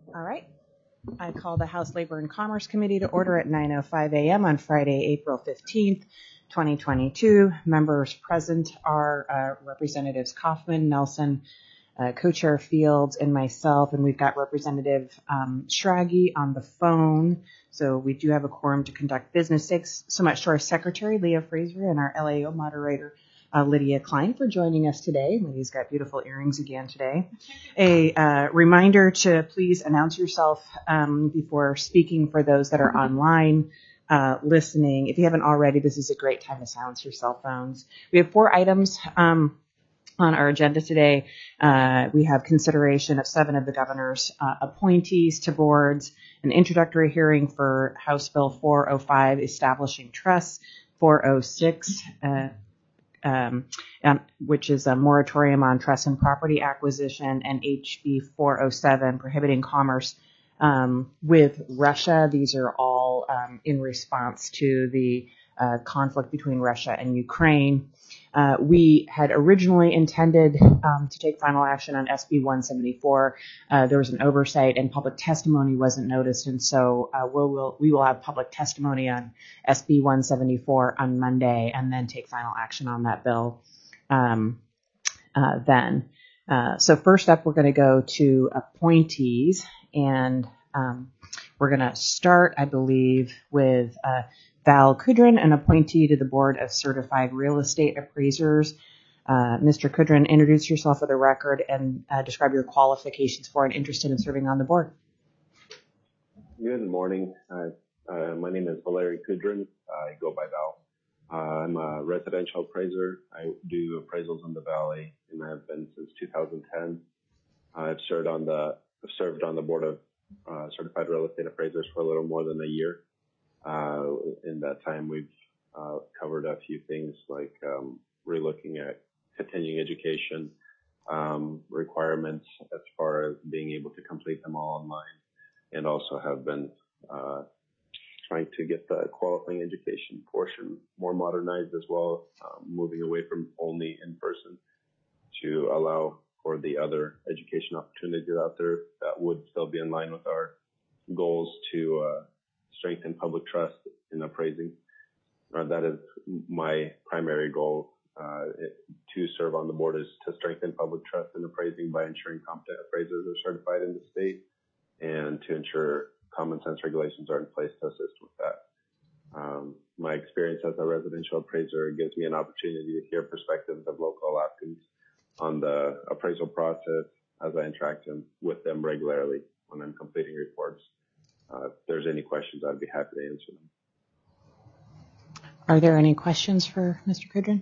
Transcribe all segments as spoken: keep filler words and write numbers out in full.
All right. I call the House Labor and Commerce Committee to order at nine oh five a.m. on Friday, April fifteenth, twenty twenty-two. Members present are uh, Representatives Kaufman, Nelson, uh, Co-Chair Fields, and myself, and we've got Representative um, Schrage on the phone. So we do have a quorum to conduct business. Thanks so much to our Secretary, Leah Fraser, and our L A O moderator, Uh, Lydia Klein, for joining us today. Lydia's got beautiful earrings again today. A uh, reminder to please announce yourself um, before speaking for those that are online uh, listening. If you haven't already, this is a great time to silence your cell phones. We have four items um, on our agenda today. Uh, we have consideration of seven of the governor's uh, appointees to boards, an introductory hearing for House Bill four oh five, establishing trusts, four oh six, uh, Um, um, which is a moratorium on trust and property acquisition, and H B four oh seven, prohibiting commerce um, with Russia. These are all um, in response to the uh, conflict between Russia and Ukraine. Uh, we had originally intended um, to take final action on S B one seventy-four. Uh, there was an oversight and public testimony wasn't noticed, and so uh, we'll, we'll, we will have public testimony on S B one seventy-four on Monday and then take final action on that bill um, uh, then. Uh, so first up, we're going to go to appointees, and um, we're going to start, I believe, with uh, Val Kudrin, an appointee to the Board of Certified Real Estate Appraisers. Uh, Mister Kudrin, introduce yourself for the record and uh, describe your qualifications for and interested in serving on the board. Good morning. Uh, uh, my name is Valery Kudrin. I go by Val. Uh, I'm a residential appraiser. I do appraisals in the Valley, and I have been since two thousand ten. I've served on the I've served on the Board of uh, Certified Real Estate Appraisers for a little more than a year. Uh, in that time, we've uh, covered a few things like um, relooking at continuing education um, requirements as far as being able to complete them all online, and also have been uh, trying to get the qualifying education portion more modernized as well, um, moving away from only in person to allow for the other education opportunities out there that would still be in line with our goals to uh, strengthen public trust in appraising. Uh, that is my primary goal uh, it, to serve on the board, is to strengthen public trust in appraising by ensuring competent appraisers are certified in the state, and to ensure common sense regulations are in place to assist with that. Um, my experience as a residential appraiser gives me an opportunity to hear perspectives of local Alaskans on the appraisal process as I interact with them regularly when I'm completing reports. Uh, if there's any questions, I'd be happy to answer them. Are there any questions for Mister Kudrin?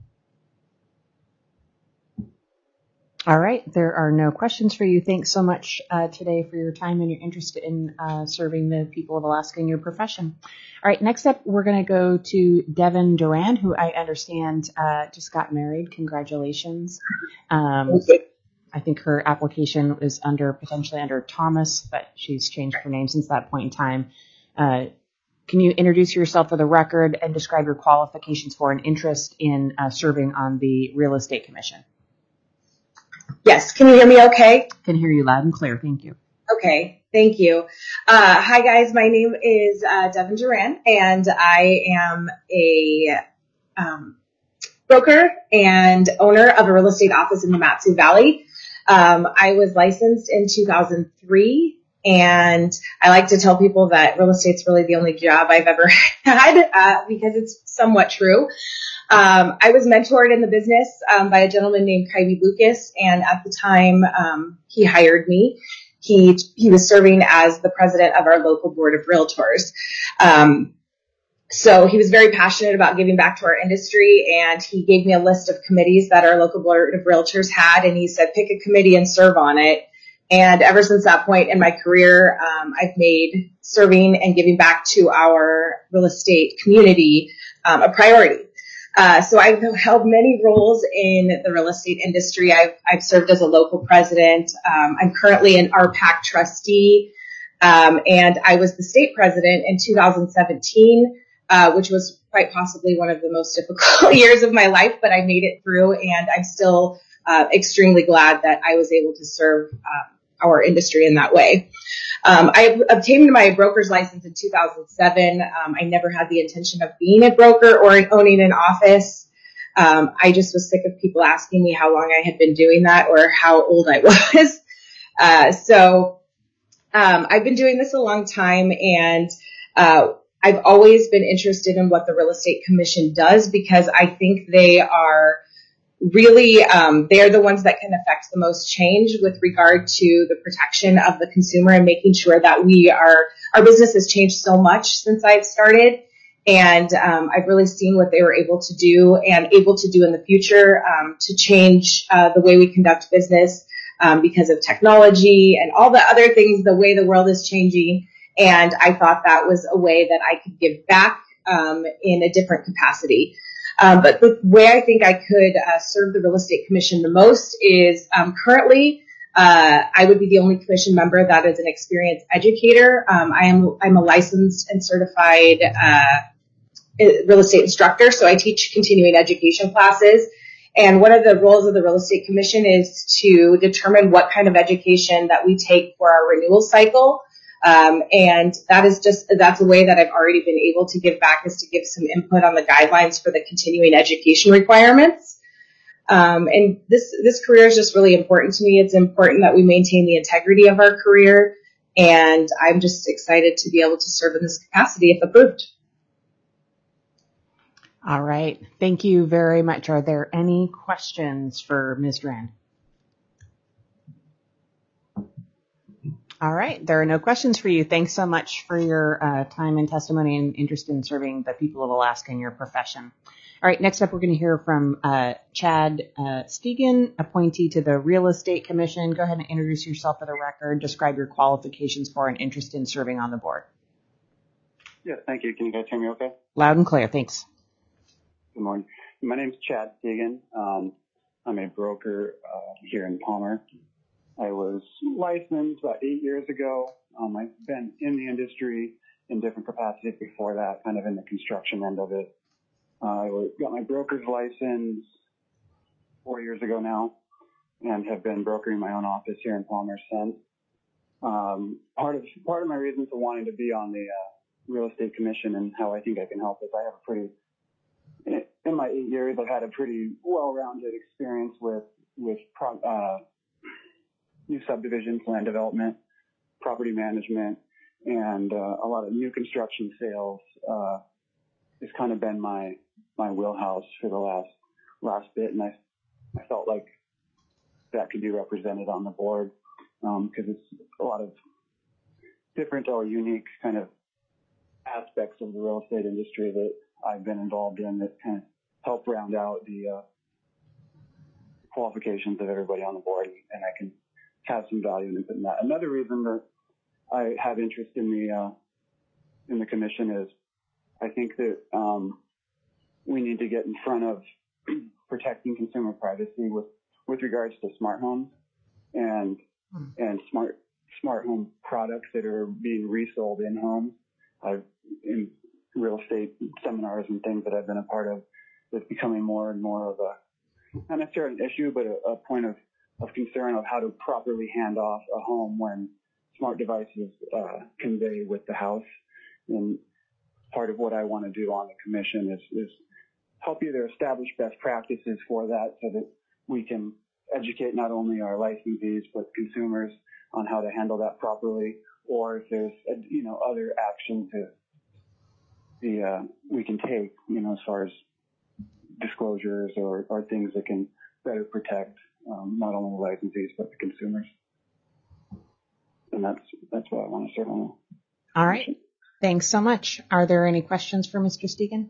All right, there are no questions for you. Thanks so much uh, today for your time and your interest in uh, serving the people of Alaska in your profession. All right, next up, we're going to go to Devin Duran, who I understand uh, just got married. Congratulations. Um, I think her application is under potentially under Thomas, but she's changed her name since that point in time. Uh, can you introduce yourself for the record and describe your qualifications for an interest in uh, serving on the Real Estate Commission? Yes. Can you hear me okay? Can hear you loud and clear. Thank you. Okay. Thank you. Uh, hi, guys. My name is uh, Devin Duran, and I am a um, broker and owner of a real estate office in the Mat-Su Valley. Um, I was licensed in two thousand three, and I like to tell people that real estate's really the only job I've ever had uh, because it's somewhat true. Um, I was mentored in the business um, by a gentleman named Kylie Lucas, and at the time um, he hired me. He he was serving as the president of our local board of realtors. Um, So he was very passionate about giving back to our industry, and he gave me a list of committees that our local board of realtors had, and he said, pick a committee and serve on it. And ever since that point in my career, um, I've made serving and giving back to our real estate community um, a priority. Uh, so I've held many roles in the real estate industry. I've, I've served as a local president. Um, I'm currently an R PAC trustee, um, and I was the state president in two thousand seventeen. Uh, which was quite possibly one of the most difficult years of my life, but I made it through, and I'm still uh, extremely glad that I was able to serve um, our industry in that way. Um, I obtained my broker's license in two thousand seven. Um, I never had the intention of being a broker or owning an office. Um, I just was sick of people asking me how long I had been doing that or how old I was. Uh, so um, I've been doing this a long time, and uh, I've always been interested in what the Real Estate Commission does, because I think they are really, um, they're the ones that can affect the most change with regard to the protection of the consumer and making sure that we are, our business has changed so much since I've started. And um, I've really seen what they were able to do and able to do in the future um, to change uh, the way we conduct business um, because of technology and all the other things, the way the world is changing. And I thought that was a way that I could give back um, in a different capacity. Um, but the way I think I could uh, serve the Real Estate Commission the most is um, currently uh, I would be the only commission member that is an experienced educator. Um, I am I'm a licensed and certified uh, real estate instructor, so I teach continuing education classes. And one of the roles of the Real Estate Commission is to determine what kind of education that we take for our renewal cycle. Um, and that is just, that's a way that I've already been able to give back, is to give some input on the guidelines for the continuing education requirements. Um, and this, this career is just really important to me. It's important that we maintain the integrity of our career. And I'm just excited to be able to serve in this capacity if approved. All right. Thank you very much. Are there any questions for Miz Duran? All right. There are no questions for you. Thanks so much for your uh, time and testimony and interest in serving the people of Alaska in your profession. All right. Next up, we're going to hear from uh, Chad uh, Stegan, appointee to the Real Estate Commission. Go ahead and introduce yourself for the record. Describe your qualifications for and interest in serving on the board. Yes, thank you. Can you guys hear me okay? Loud and clear. Thanks. Good morning. My name is Chad Stegan. Um, I'm a broker uh, here in Palmer. I was licensed about eight years ago. Um, I've been in the industry in different capacities before that, kind of in the construction end of it. Uh, I got my broker's license four years ago now and have been brokering my own office here in Palmer since. Um, part of part of my reason for wanting to be on the uh, Real Estate Commission and how I think I can help is I have a pretty, in my eight years, I've had a pretty well-rounded experience with, with pro, uh, new subdivisions, land development, property management, and uh, a lot of new construction sales uh, has kind of been my my wheelhouse for the last last bit, and I I felt like that could be represented on the board because um, it's a lot of different or unique kind of aspects of the real estate industry that I've been involved in that kind of help round out the uh, qualifications of everybody on the board, and I can have some value in that. Another reason that I have interest in the uh, in the commission is I think that um, we need to get in front of protecting consumer privacy with, with regards to smart homes and hmm. and smart smart home products that are being resold in homes. I've in real estate seminars and things that I've been a part of, it's becoming more and more of a not necessarily an issue, but a, a point of of concern of how to properly hand off a home when smart devices uh, convey with the house. And part of what I want to do on the commission is, is help either establish best practices for that so that we can educate not only our licensees but consumers on how to handle that properly, or if there's a, you know other actions that the uh, we can take, you know, as far as disclosures or, or things that can better protect Um, not only the licensees, but the consumers. And that's, that's what I want to serve on. All right. Thanks so much. Are there any questions for Mister Stegan?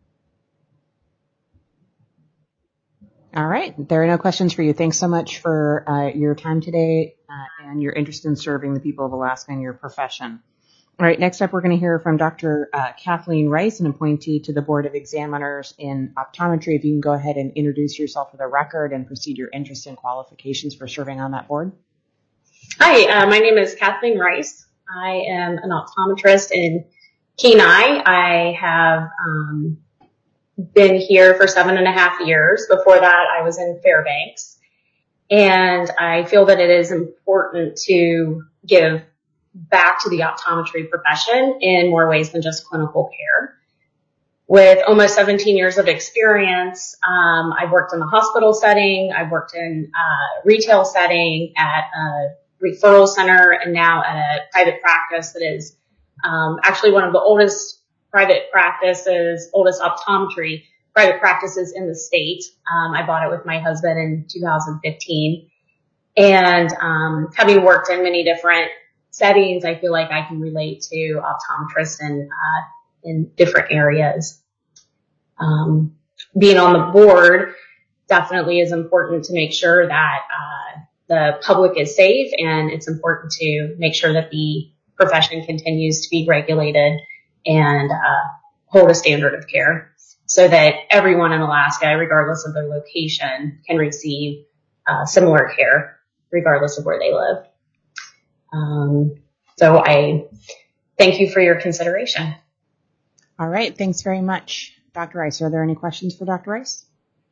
All right. There are no questions for you. Thanks so much for uh, your time today uh, and your interest in serving the people of Alaska in your profession. All right. Next up, we're going to hear from Doctor Uh, Kathleen Rice, an appointee to the Board of Examiners in Optometry. If you can go ahead and introduce yourself for the record and proceed your interest and qualifications for serving on that board. Hi, uh, my name is Kathleen Rice. I am an optometrist in Kenai. I have um, been here for seven and a half years. Before that, I was in Fairbanks. And I feel that it is important to give back to the optometry profession in more ways than just clinical care. With almost seventeen years of experience, um, I've worked in the hospital setting, I've worked in a retail setting, at a referral center, and now at a private practice that is um, actually one of the oldest private practices, oldest optometry private practices in the state. Um, I bought it with my husband in two thousand fifteen. And um, having worked in many different settings, I feel like I can relate to optometrists in, uh, in different areas. Um, being on the board definitely is important to make sure that uh, the public is safe, and it's important to make sure that the profession continues to be regulated and uh, hold a standard of care so that everyone in Alaska, regardless of their location, can receive uh, similar care regardless of where they live. Um, so I thank you for your consideration. All right. Thanks very much, Doctor Rice. Are there any questions for Doctor Rice?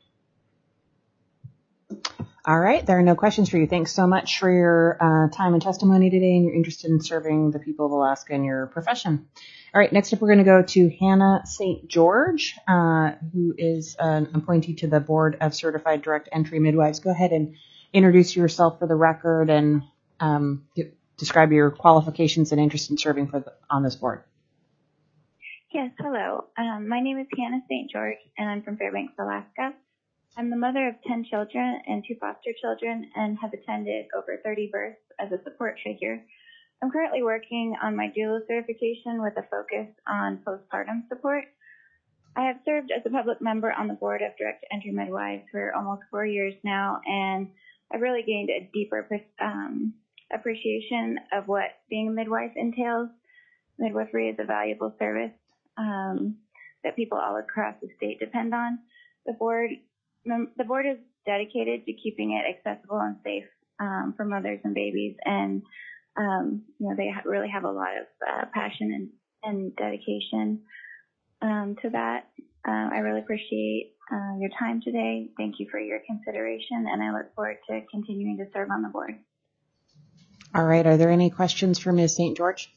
All right. There are no questions for you. Thanks so much for your uh, time and testimony today and your interest in serving the people of Alaska in your profession. All right. Next up, we're going to go to Hannah Saint George, uh, who is an appointee to the Board of Certified Direct Entry Midwives. Go ahead and introduce yourself for the record and um, d- describe your qualifications and interest in serving for the, on this board. Yes, hello. Um, my name is Hannah Saint George, and I'm from Fairbanks, Alaska. I'm the mother of ten children and two foster children, and have attended over thirty births as a support figure. I'm currently working on my doula certification with a focus on postpartum support. I have served as a public member on the board of Direct Entry Midwives for almost four years now, and I've really gained a deeper um, appreciation of what being a midwife entails. Midwifery is a valuable service um, that people all across the state depend on. The board, the board is dedicated to keeping it accessible and safe um, for mothers and babies, and um, you know they ha- really have a lot of uh, passion and, and dedication um, to that. Uh, I really appreciate uh, your time today. Thank you for your consideration, and I look forward to continuing to serve on the board. All right. Are there any questions for Miz Saint George?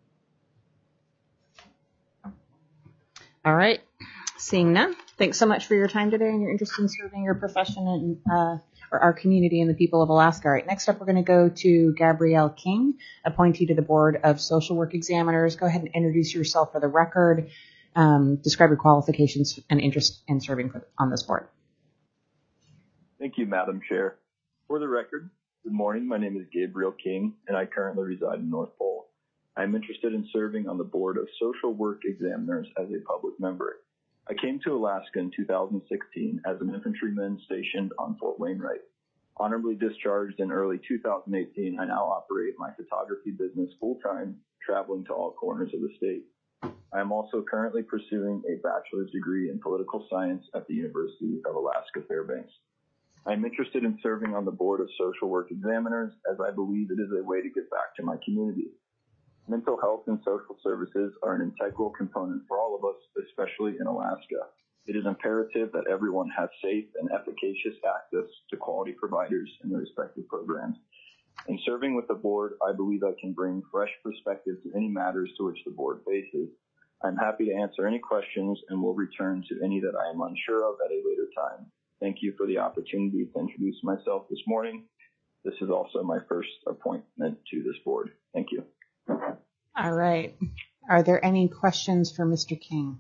All right. Seeing none. Thanks so much for your time today and your interest in serving your profession and uh, or our community and the people of Alaska. All right. Next up, we're going to go to Gabrielle King, appointee to the Board of Social Work Examiners. Go ahead and introduce yourself for the record. Um, describe your qualifications and interest in serving for, on this board. Thank you, Madam Chair. For the record, good morning. My name is Gabriel King, and I currently reside in North Pole. I'm interested in serving on the Board of Social Work Examiners as a public member. I came to Alaska in two thousand sixteen as an infantryman stationed on Fort Wainwright. Honorably discharged in early two thousand eighteen, I now operate my photography business full-time, traveling to all corners of the state. I am also currently pursuing a bachelor's degree in political science at the University of Alaska Fairbanks. I am interested in serving on the Board of Social Work Examiners as I believe it is a way to give back to my community. Mental health and social services are an integral component for all of us, especially in Alaska. It is imperative that everyone has safe and efficacious access to quality providers in their respective programs. In serving with the board, I believe I can bring fresh perspective to any matters to which the board faces. I'm happy to answer any questions and will return to any that I am unsure of at a later time. Thank you for the opportunity to introduce myself this morning. This is also my first appointment to this board. Thank you. All right. Are there any questions for Mister King?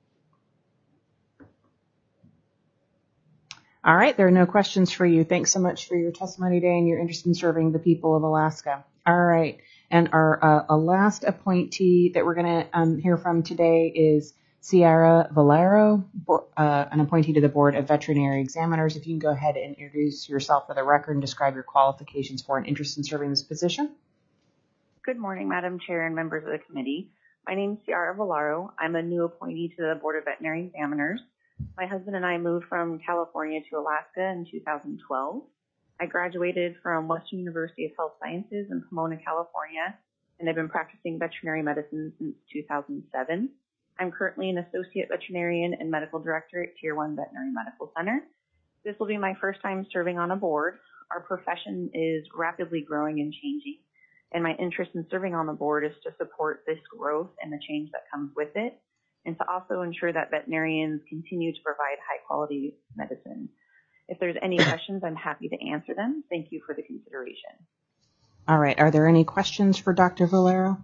All right. There are no questions for you. Thanks so much for your testimony today and your interest in serving the people of Alaska. All right. And our uh, a last appointee that we're going to um, hear from today is Ciara Valero, uh, an appointee to the Board of Veterinary Examiners. If you can go ahead and introduce yourself for the record and describe your qualifications for and interest in serving this position. Good morning, Madam Chair and members of the committee. My name is Ciara Valero. I'm a new appointee to the Board of Veterinary Examiners. My husband and I moved from California to Alaska in two thousand twelve. I graduated from Western University of Health Sciences in Pomona, California, and I've been practicing veterinary medicine since two thousand seven. I'm currently an associate veterinarian and medical director at Tier one Veterinary Medical Center. This will be my first time serving on a board. our profession is rapidly growing and changing, and my interest in serving on the board is to support this growth and the change that comes with it, and to also ensure that veterinarians continue to provide high quality medicine. If there's any questions, I'm happy to answer them. Thank you for the consideration. All right. Are there any questions for Doctor Valero?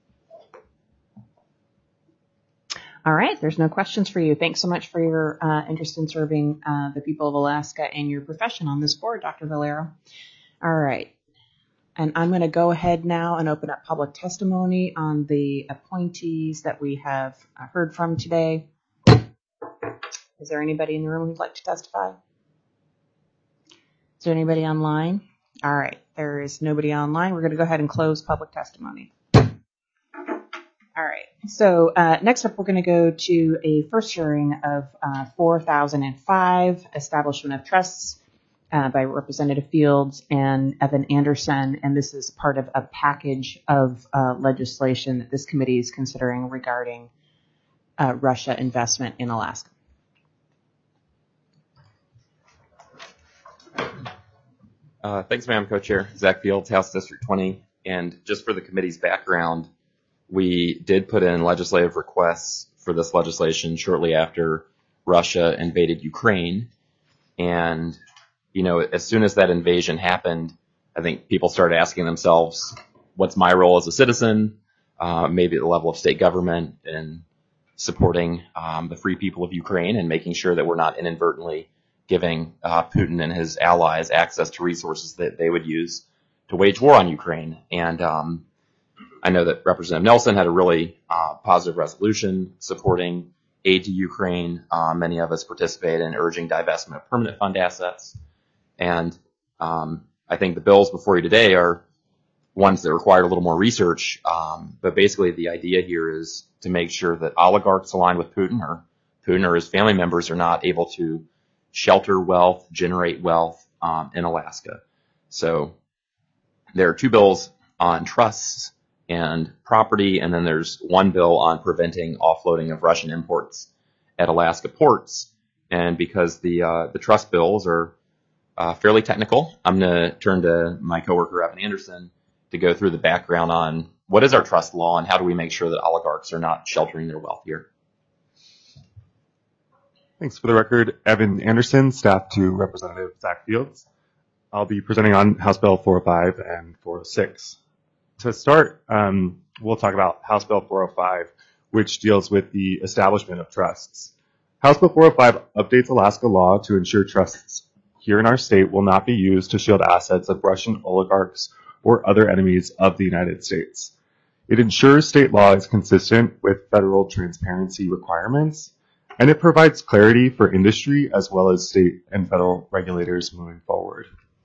All right. There's no questions for you. Thanks so much for your uh, interest in serving uh, the people of Alaska and your profession on this board, Doctor Valero. All right. And I'm going to go ahead now and open up public testimony on the appointees that we have heard from today. Is there anybody in the room who'd like to testify? Is there anybody online? All right. There is nobody online. We're going to go ahead and close public testimony. All right. So uh, next up, we're going to go to a first hearing of uh, four thousand five, Establishment of Trusts, uh, by Representative Fields and Evan Anderson. And this is part of a package of uh, legislation that this committee is considering regarding uh, Russia investment in Alaska. Uh, thanks, Madam Co-Chair. Zach Fields, House District twenty. And just for the committee's background, we did put in legislative requests for this legislation shortly after Russia invaded Ukraine. And, you know, as soon as that invasion happened, I think people started asking themselves, what's my role as a citizen, uh, maybe at the level of state government, in supporting um, the free people of Ukraine and making sure that we're not inadvertently giving uh, Putin and his allies access to resources that they would use to wage war on Ukraine. And um, I know that Representative Nelson had a really uh, positive resolution supporting aid to Ukraine. Uh, many of us participated in urging divestment of permanent fund assets. And um, I think the bills before you today are ones that require a little more research. Um, but basically the idea here is to make sure that oligarchs aligned with Putin or Putin or his family members are not able to shelter wealth, generate wealth um, in Alaska. So there are two bills on trusts and property, and then there's one bill on preventing offloading of Russian imports at Alaska ports. And because the uh, the trust bills are uh, fairly technical, I'm going to turn to my coworker Evan Anderson to go through the background on what is our trust law and how do we make sure that oligarchs are not sheltering their wealth here. Thanks. For the record, Evan Anderson, staff to Representative Zach Fields. I'll be presenting on House Bill four oh five and four oh six. To start, um, we'll talk about House Bill four oh five, which deals with the establishment of trusts. House Bill four oh five updates Alaska law to ensure trusts here in our state will not be used to shield assets of Russian oligarchs or other enemies of the United States. It ensures state law is consistent with federal transparency requirements, and it provides clarity for industry as well as state and federal regulators moving forward.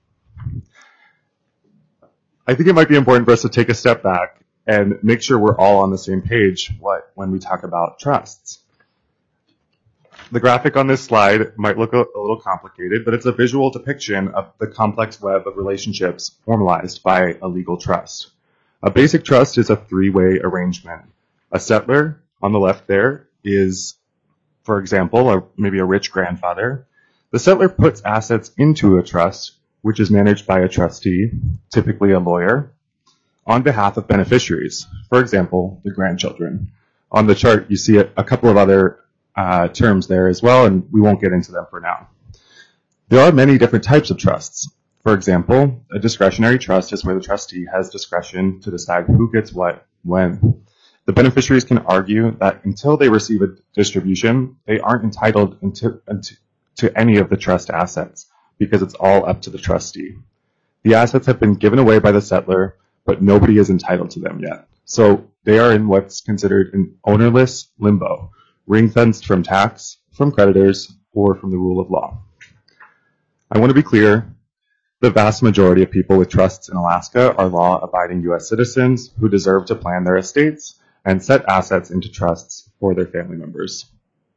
I think it might be important for us to take a step back and make sure we're all on the same page what, when we talk about trusts. The graphic on this slide might look a, a little complicated, but it's a visual depiction of the complex web of relationships formalized by a legal trust. A basic trust is a three-way arrangement. A settler on the left there is, for example, a, maybe a rich grandfather. The settler puts assets into a trust, which is managed by a trustee, typically a lawyer, on behalf of beneficiaries, for example, the grandchildren. On the chart, you see a, a couple of other uh, terms there as well, and we won't get into them for now. There are many different types of trusts. For example, a discretionary trust is where the trustee has discretion to decide who gets what, when. The beneficiaries can argue that until they receive a distribution, they aren't entitled into, into, to any of the trust assets, because it's all up to the trustee. The assets have been given away by the settler, but nobody is entitled to them yet. So they are in what's considered an ownerless limbo, ring-fenced from tax, from creditors, or from the rule of law. I want to be clear, the vast majority of people with trusts in Alaska are law-abiding U S citizens who deserve to plan their estates and set assets into trusts for their family members.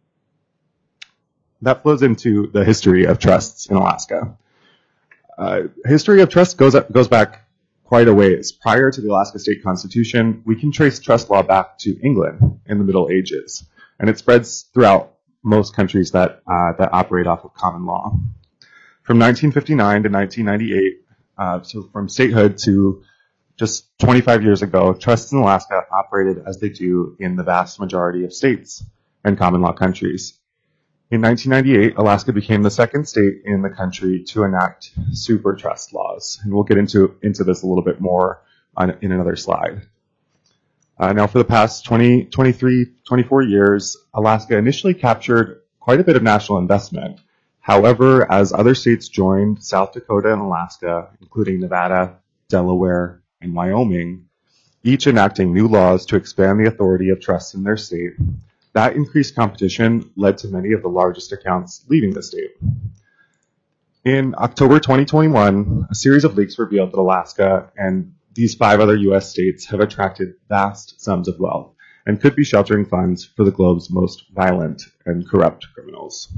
That flows into the history of trusts in Alaska. Uh, history of trusts goes up, goes back quite a ways. Prior to the Alaska State Constitution, we can trace trust law back to England in the Middle Ages, and it spreads throughout most countries that uh, that operate off of common law. From nineteen fifty-nine to nineteen ninety-eight, uh, so from statehood to just twenty-five years ago, trusts in Alaska operated as they do in the vast majority of states and common law countries. In nineteen ninety-eight, Alaska became the second state in the country to enact super trust laws. And we'll get into, into this a little bit more on, in another slide. Uh, now, for the past twenty, twenty-three, twenty-four years, Alaska initially captured quite a bit of national investment. However, as other states joined South Dakota and Alaska, including Nevada, Delaware, and Wyoming, each enacting new laws to expand the authority of trusts in their state, that increased competition led to many of the largest accounts leaving the state. In October twenty twenty-one, a series of leaks revealed that Alaska and these five other U S states have attracted vast sums of wealth and could be sheltering funds for the globe's most violent and corrupt criminals.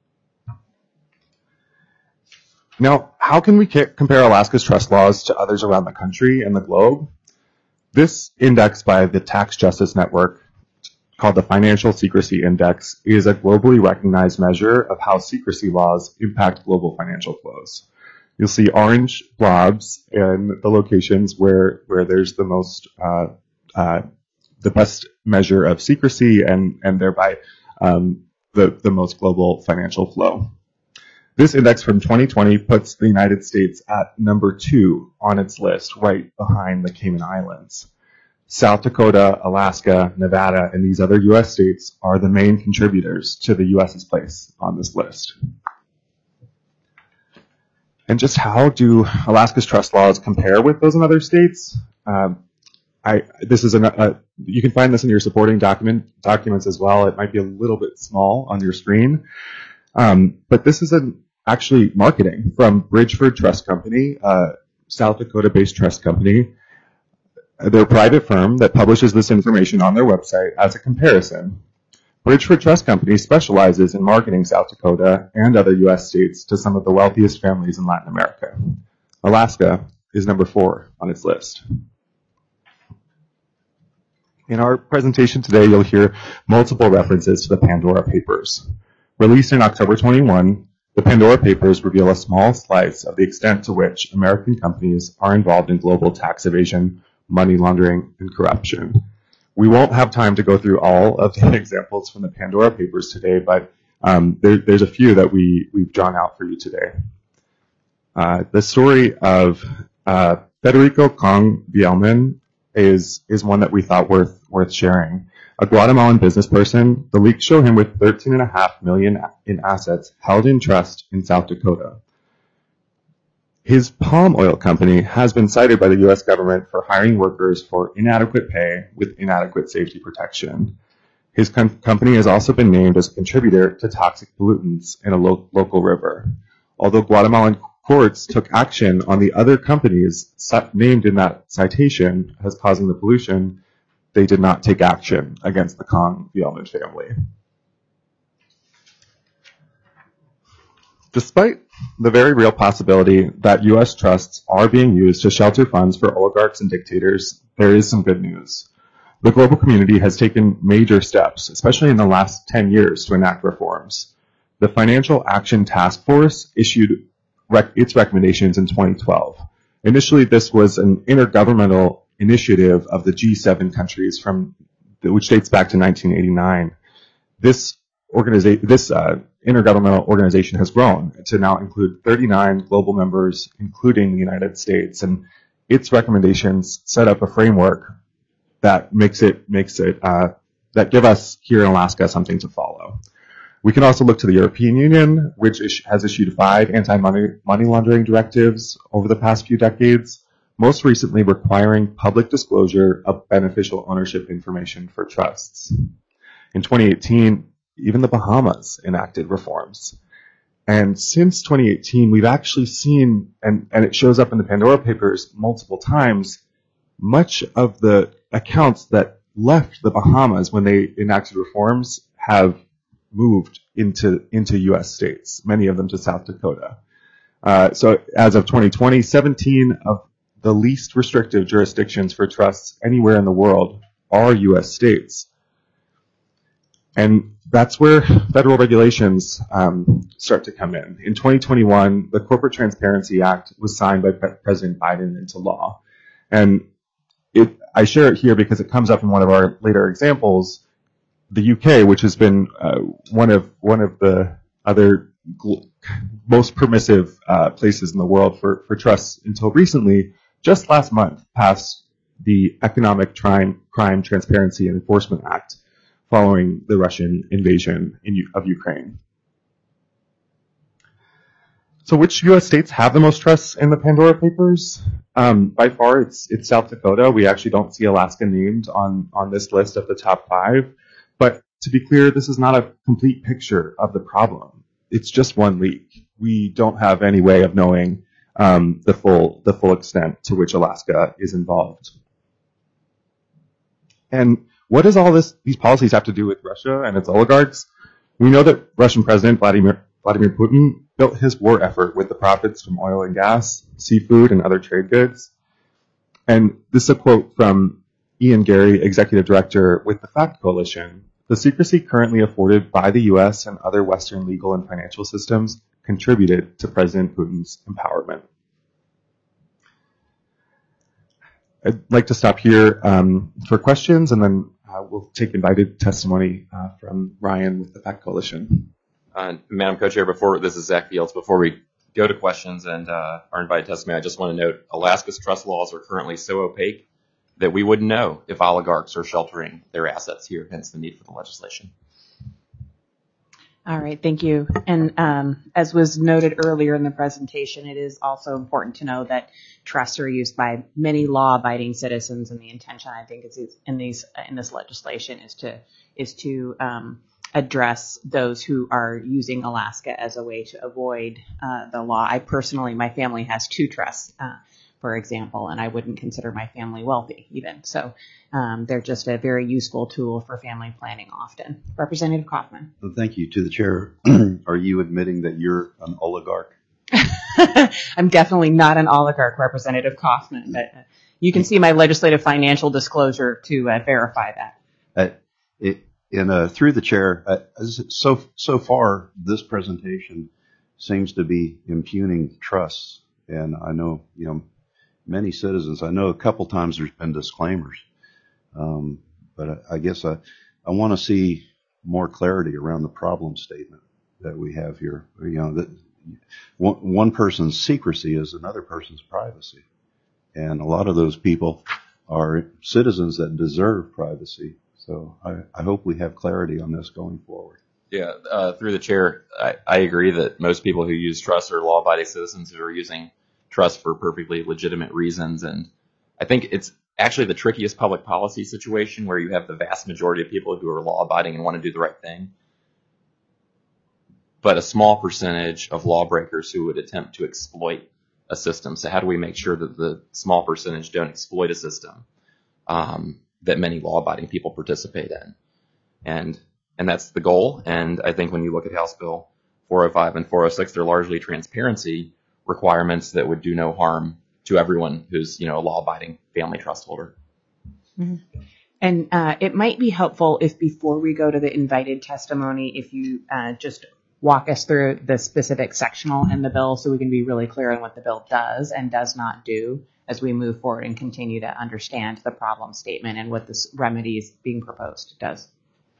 Now, how can we compare Alaska's trust laws to others around the country and the globe? This index by the Tax Justice Network, called the Financial Secrecy Index, is a globally recognized measure of how secrecy laws impact global financial flows. You'll see orange blobs in the locations where, where there's the most, uh, uh, the best measure of secrecy and, and thereby um, the, the most global financial flow. This index from twenty twenty puts the United States at number two on its list, right behind the Cayman Islands. South Dakota, Alaska, Nevada, and these other U S states are the main contributors to the U S's place on this list. And just how do Alaska's trust laws compare with those in other states? Um, I, this is an, uh, you can find this in your supporting document documents as well. It might be a little bit small on your screen, um, but this is an actually marketing from Bridgeford Trust Company, uh, South Dakota-based trust company. They're a private firm that publishes this information on their website as a comparison. Bridgeford Trust Company specializes in marketing South Dakota and other U S states to some of the wealthiest families in Latin America. Alaska is number four on its list. In our presentation today, you'll hear multiple references to the Pandora Papers. Released in October twenty-one, the Pandora Papers reveal a small slice of the extent to which American companies are involved in global tax evasion, money laundering, and corruption. We won't have time to go through all of the examples from the Pandora Papers today, but um, there, there's a few that we, we've drawn out for you today. Uh, the story of uh, Federico Kong Bielman is, is one that we thought worth, worth sharing. A Guatemalan business person, the leaks show him with thirteen and a half million in assets held in trust in South Dakota. His palm oil company has been cited by the U S government for hiring workers for inadequate pay with inadequate safety protection. His com- company has also been named as a contributor to toxic pollutants in a lo- local river. Although Guatemalan courts took action on the other companies named in that citation as causing the pollution, they did not take action against the Kong Bielman family. Despite the very real possibility that U S trusts are being used to shelter funds for oligarchs and dictators, there is some good news. The global community has taken major steps, especially in the last ten years, to enact reforms. The Financial Action Task Force issued rec- its recommendations in twenty twelve. Initially, this was an intergovernmental initiative of the G seven countries, from which dates back to nineteen eighty-nine. This organiza- this uh, intergovernmental organization has grown to now include thirty-nine global members, including the United States, and its recommendations set up a framework that makes it makes it uh, that give us here in Alaska something to follow. We can also look to the European Union, which is, has issued five anti-money money laundering directives over the past few decades, most recently requiring public disclosure of beneficial ownership information for trusts. In twenty eighteen, even the Bahamas enacted reforms. And since twenty eighteen, we've actually seen, and, and it shows up in the Pandora Papers multiple times, much of the accounts that left the Bahamas when they enacted reforms have moved into, into U S states, many of them to South Dakota. Uh, so as of twenty twenty, seventeen of the least restrictive jurisdictions for trusts anywhere in the world are U S states. And that's where federal regulations um, start to come in. In twenty twenty-one, the Corporate Transparency Act was signed by Pre- President Biden into law. And it, I share it here because it comes up in one of our later examples. The U K, which has been uh, one of one of the other gl- most permissive uh, places in the world for, for trusts until recently, just last month passed the Economic Crime, Crime Transparency and Enforcement Act following the Russian invasion in, of Ukraine. So which U S states have the most trusts in the Pandora Papers? Um, by far, it's, it's South Dakota. We actually don't see Alaska named on, on this list of the top five. But to be clear, this is not a complete picture of the problem. It's just one leak. We don't have any way of knowing um, the full the full extent to which Alaska is involved. And what does all this these policies have to do with Russia and its oligarchs? We know that Russian President Vladimir Vladimir Putin built his war effort with the profits from oil and gas, seafood, and other trade goods. And this is a quote from Ian Gary, Executive Director with the FACT Coalition. The secrecy currently afforded by the U S and other Western legal and financial systems contributed to President Putin's empowerment. I'd like to stop here um, for questions, and then uh, we'll take invited testimony uh, from Ryan with the FACT Coalition. Uh, Madam Co-Chair, before this is Zach Fields. Before we go to questions and uh, our invited testimony, I just want to note Alaska's trust laws are currently so opaque that we wouldn't know if oligarchs are sheltering their assets here, hence the need for the legislation. All right, thank you. And um, as was noted earlier in the presentation, it is also important to know that trusts are used by many law-abiding citizens, and the intention, I think, is in these in this legislation is to is to um, address those who are using Alaska as a way to avoid uh, the law. I personally, my family has two trusts, uh, for example, and I wouldn't consider my family wealthy even. So um, they're just a very useful tool for family planning often. Representative Kaufman. Well, thank you. To the chair, are you admitting that you're an oligarch? I'm definitely not an oligarch, Representative Kaufman, but uh, you can see my legislative financial disclosure to uh, verify that. Uh, it, in, uh, through the chair, uh, so so far, this presentation seems to be impugning trusts, and I know, you know, many citizens. I know a couple times there's been disclaimers, um, but I, I guess I I want to see more clarity around the problem statement that we have here. You know, that one, one person's secrecy is another person's privacy, and a lot of those people are citizens that deserve privacy. So I, I hope we have clarity on this going forward. Yeah, uh, through the chair, I, I agree that most people who use trusts are law-abiding citizens who are using trust for perfectly legitimate reasons. And I think it's actually the trickiest public policy situation where you have the vast majority of people who are law-abiding and want to do the right thing, but a small percentage of lawbreakers who would attempt to exploit a system. So how do we make sure that the small percentage don't exploit a system um, that many law-abiding people participate in? And and that's the goal. And I think when you look at House Bill four oh five and four oh six, they're largely transparency requirements that would do no harm to everyone who's, you know, a law-abiding family trust holder. Mm-hmm. And uh, it might be helpful if before we go to the invited testimony, if you uh, just walk us through the specific sectional in the bill so we can be really clear on what the bill does and does not do as we move forward and continue to understand the problem statement and what this remedies being proposed does.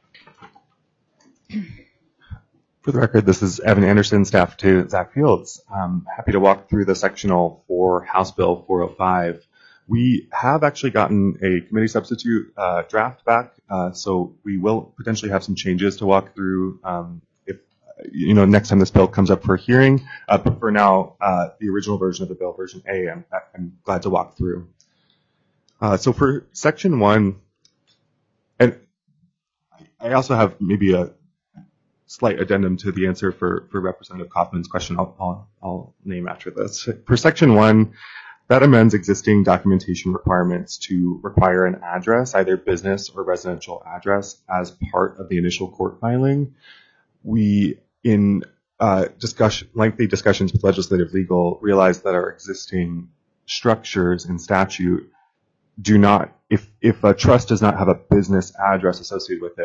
For the record, this is Evan Anderson, staff to Zach Fields. Um, happy to walk through the sectional for House Bill four oh five. We have actually gotten a committee substitute uh, draft back, uh, so we will potentially have some changes to walk through um, if, you know, next time this bill comes up for hearing. Uh, but for now, uh, the original version of the bill, version A, I'm, I'm glad to walk through. Uh, so for section one, and I also have maybe a slight addendum to the answer for, for Representative Kaufman's question I'll, I'll, I'll name after this. For section one, that amends existing documentation requirements to require an address, either business or residential address, as part of the initial court filing. We, in uh, discussion, lengthy discussions with legislative legal, realized that our existing structures in statute do not, if, if a trust does not have a business address associated with it,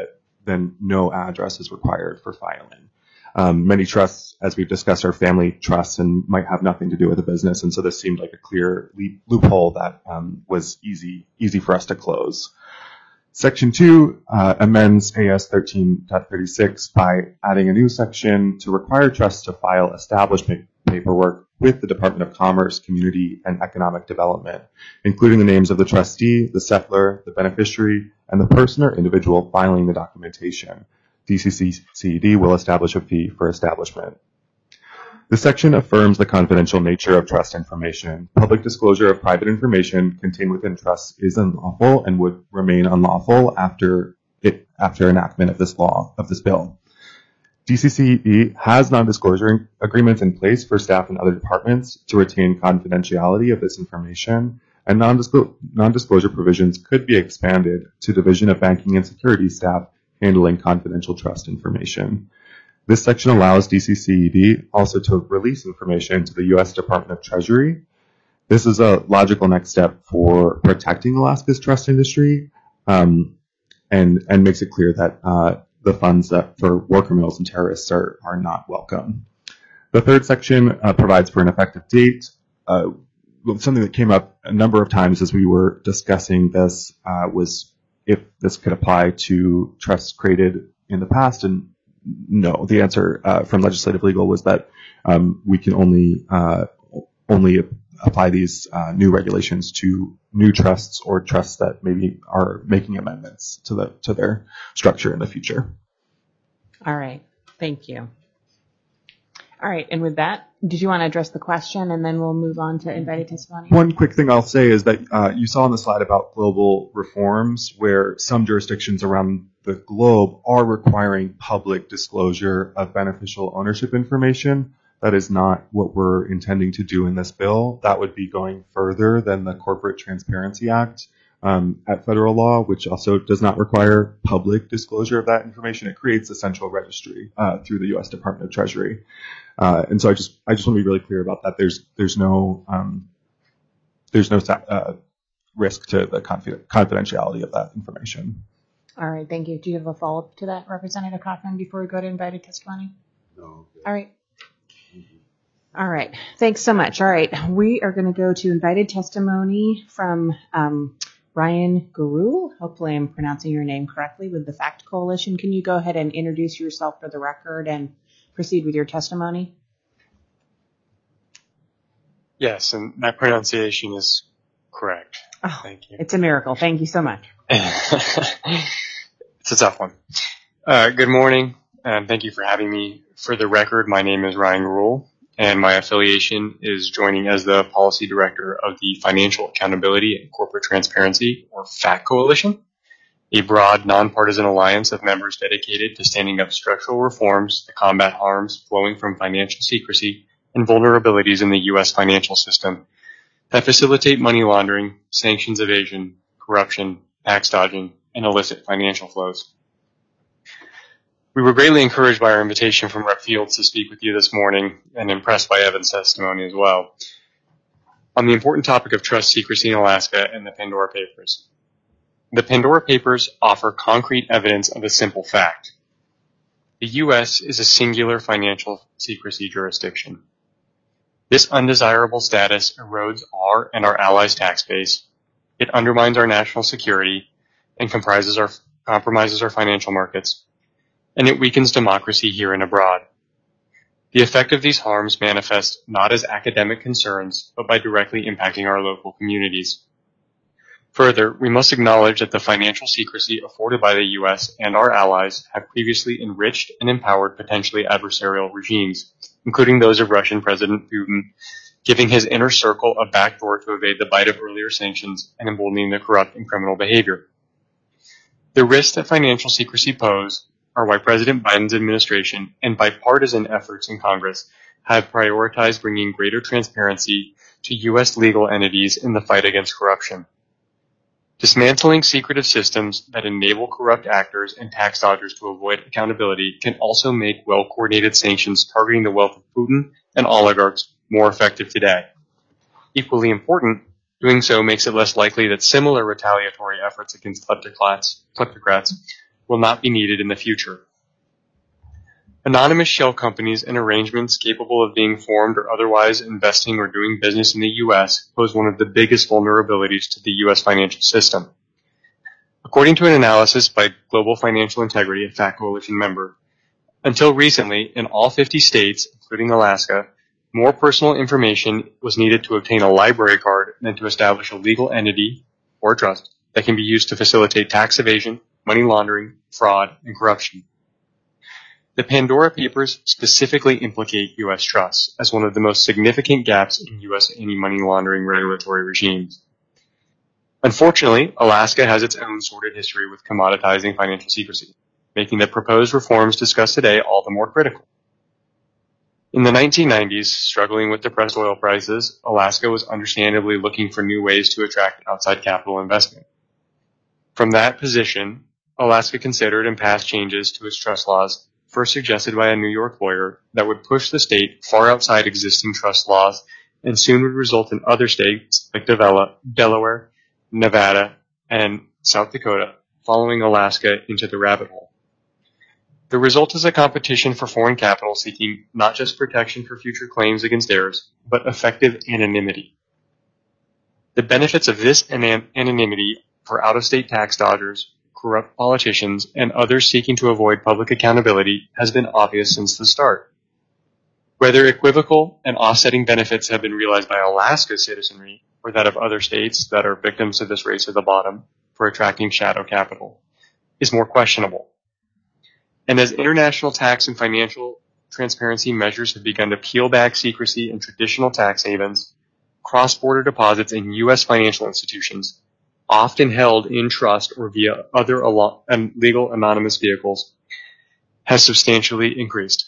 then no address is required for filing. Um, many trusts, as we've discussed, are family trusts and might have nothing to do with the business, and so this seemed like a clear le- loophole that um, was easy easy for us to close. Section two uh, amends A S thirteen point thirty-six by adding a new section to require trusts to file establishment paperwork with the Department of Commerce, Community, and Economic Development, including the names of the trustee, the settlor, the beneficiary, and the person or individual filing the documentation. D C C C D will establish a fee for establishment. This section affirms the confidential nature of trust information. Public disclosure of private information contained within trusts is unlawful and would remain unlawful after it after enactment of this law of this bill. D C C D has non-disclosure agreements in place for staff in other departments to retain confidentiality of this information, and non-disclosure, non-disclosure provisions could be expanded to Division of Banking and Securities staff handling confidential trust information. This section allows D C C D also to release information to the U S Department of Treasury. This is a logical next step for protecting Alaska's trust industry, um, and, and makes it clear that uh, the funds that for war criminals and terrorists are, are not welcome. The third section uh, provides for an effective date. Uh, something that came up a number of times as we were discussing this uh, was if this could apply to trusts created in the past, and no, the answer uh, from Legislative Legal was that um, we can only uh, only apply these uh, new regulations to new trusts or trusts that maybe are making amendments to the to their structure in the future. All right, thank you. All right, and with that, did you want to address the question, and then we'll move on to invited testimony? One quick thing I'll say is that uh, you saw on the slide about global reforms where some jurisdictions around the globe are requiring public disclosure of beneficial ownership information. That is not what we're intending to do in this bill. That would be going further than the Corporate Transparency Act um, at federal law, which also does not require public disclosure of that information. It creates a central registry uh, through the U S Department of Treasury. Uh, and so I just I just want to be really clear about that. There's there's no um, there's no uh, risk to the confid- confidentiality of that information. All right, thank you. Do you have a follow-up to that, Representative Kaufman, before we go to invited testimony? No. All right. All right. Thanks so much. All right. We are going to go to invited testimony from um, Ryan Gurul. Hopefully I'm pronouncing your name correctly with the FACT Coalition. Can you go ahead and introduce yourself for the record and proceed with your testimony? Yes, and that pronunciation is correct. Oh, thank you. It's a miracle. Thank you so much. It's a tough one. Uh, good morning, and thank you for having me. For the record, my name is Ryan Gurul, and my affiliation is joining as the Policy Director of the Financial Accountability and Corporate Transparency, or FACT Coalition, a broad, nonpartisan alliance of members dedicated to standing up structural reforms to combat harms flowing from financial secrecy and vulnerabilities in the U S financial system that facilitate money laundering, sanctions evasion, corruption, tax dodging, and illicit financial flows. We were greatly encouraged by our invitation from Representative Fields to speak with you this morning and impressed by Evan's testimony as well on the important topic of trust secrecy in Alaska and the Pandora Papers. The Pandora Papers offer concrete evidence of a simple fact. The U S is a singular financial secrecy jurisdiction. This undesirable status erodes our and our allies' tax base. It undermines our national security and comprises our, compromises our financial markets, and it weakens democracy here and abroad. The effect of these harms manifest not as academic concerns, but by directly impacting our local communities. Further, we must acknowledge that the financial secrecy afforded by the U S and our allies have previously enriched and empowered potentially adversarial regimes, including those of Russian President Putin, giving his inner circle a backdoor to evade the bite of earlier sanctions and emboldening the corrupt and criminal behavior. The risks that financial secrecy pose are why President Biden's administration and bipartisan efforts in Congress have prioritized bringing greater transparency to U S legal entities in the fight against corruption. Dismantling secretive systems that enable corrupt actors and tax dodgers to avoid accountability can also make well-coordinated sanctions targeting the wealth of Putin and oligarchs more effective today. Equally important, doing so makes it less likely that similar retaliatory efforts against kleptocrats, kleptocrats will not be needed in the future. Anonymous shell companies and arrangements capable of being formed or otherwise investing or doing business in the U S pose one of the biggest vulnerabilities to the U S financial system. According to an analysis by Global Financial Integrity, a FACT Coalition member, until recently, in all fifty states, including Alaska, more personal information was needed to obtain a library card than to establish a legal entity or trust that can be used to facilitate tax evasion, money laundering, fraud, and corruption. The Pandora Papers specifically implicate U S trusts as one of the most significant gaps in U S anti-money laundering regulatory regimes. Unfortunately, Alaska has its own sordid history with commoditizing financial secrecy, making the proposed reforms discussed today all the more critical. In the nineteen nineties, struggling with depressed oil prices, Alaska was understandably looking for new ways to attract outside capital investment. From that position, Alaska considered and passed changes to its trust laws, first suggested by a New York lawyer, that would push the state far outside existing trust laws and soon would result in other states like Delaware, Nevada, and South Dakota following Alaska into the rabbit hole. The result is a competition for foreign capital seeking not just protection for future claims against heirs, but effective anonymity. The benefits of this anon- anonymity for out-of-state tax dodgers, corrupt politicians, and others seeking to avoid public accountability has been obvious since the start. Whether equivocal and offsetting benefits have been realized by Alaska's citizenry or that of other states that are victims of this race to the bottom for attracting shadow capital is more questionable. And as international tax and financial transparency measures have begun to peel back secrecy in traditional tax havens, cross-border deposits in U S financial institutions, often held in trust or via other al- legal anonymous vehicles, has substantially increased.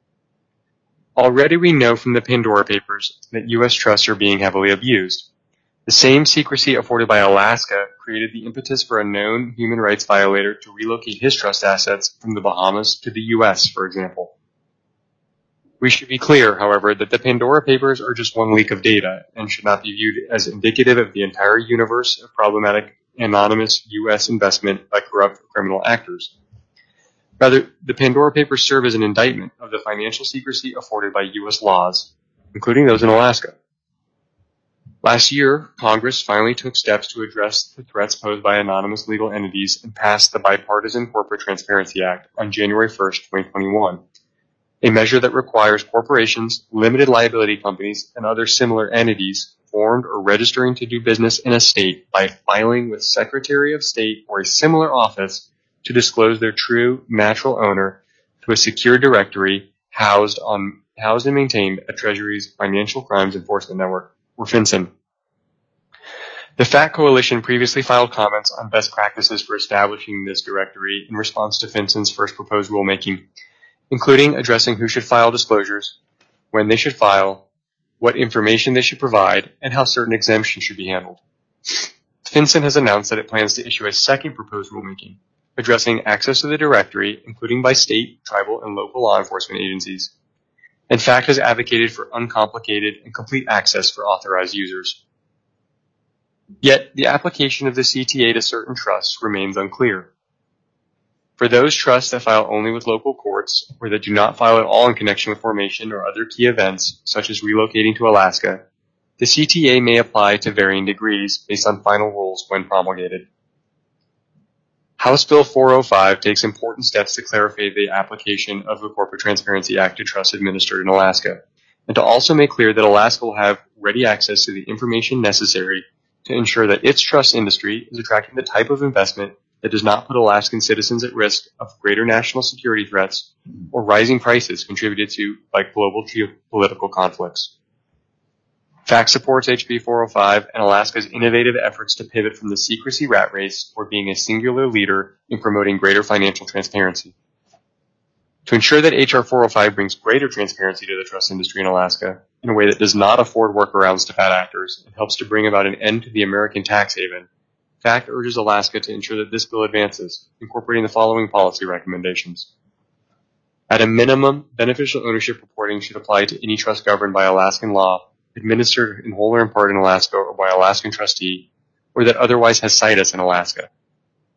Already we know from the Pandora Papers that U S trusts are being heavily abused. The same secrecy afforded by Alaska created the impetus for a known human rights violator to relocate his trust assets from the Bahamas to the U S, for example. We should be clear, however, that the Pandora Papers are just one leak of data and should not be viewed as indicative of the entire universe of problematic anonymous U S investment by corrupt criminal actors. Rather, the Pandora Papers serve as an indictment of the financial secrecy afforded by U S laws, including those in Alaska. Last year, Congress finally took steps to address the threats posed by anonymous legal entities and passed the Bipartisan Corporate Transparency Act on January first, twenty twenty-one, a measure that requires corporations, limited liability companies, and other similar entities formed or registering to do business in a state by filing with Secretary of State or a similar office to disclose their true natural owner to a secure directory housed on housed and maintained at Treasury's Financial Crimes Enforcement Network, or FinCEN. The FACT Coalition previously filed comments on best practices for establishing this directory in response to FinCEN's first proposed rulemaking, including addressing who should file disclosures, when they should file, what information they should provide, and how certain exemptions should be handled. FinCEN has announced that it plans to issue a second proposed rulemaking, addressing access to the directory, including by state, tribal, and local law enforcement agencies. And FACT has advocated for uncomplicated and complete access for authorized users. Yet, the application of the C T A to certain trusts remains unclear. For those trusts that file only with local courts, or that do not file at all in connection with formation or other key events, such as relocating to Alaska, the C T A may apply to varying degrees based on final rules when promulgated. House Bill four oh five takes important steps to clarify the application of the Corporate Transparency Act to trusts administered in Alaska, and to also make clear that Alaska will have ready access to the information necessary to ensure that its trust industry is attracting the type of investment that does not put Alaskan citizens at risk of greater national security threats or rising prices contributed to by global geopolitical conflicts. FACT supports H B four oh five and Alaska's innovative efforts to pivot from the secrecy rat race toward being a singular leader in promoting greater financial transparency. To ensure that H R four oh five brings greater transparency to the trust industry in Alaska in a way that does not afford workarounds to bad actors and helps to bring about an end to the American tax haven, FACT urges Alaska to ensure that this bill advances, incorporating the following policy recommendations. At a minimum, beneficial ownership reporting should apply to any trust governed by Alaskan law, administered in whole or in part in Alaska or by an Alaskan trustee, or that otherwise has situs in Alaska.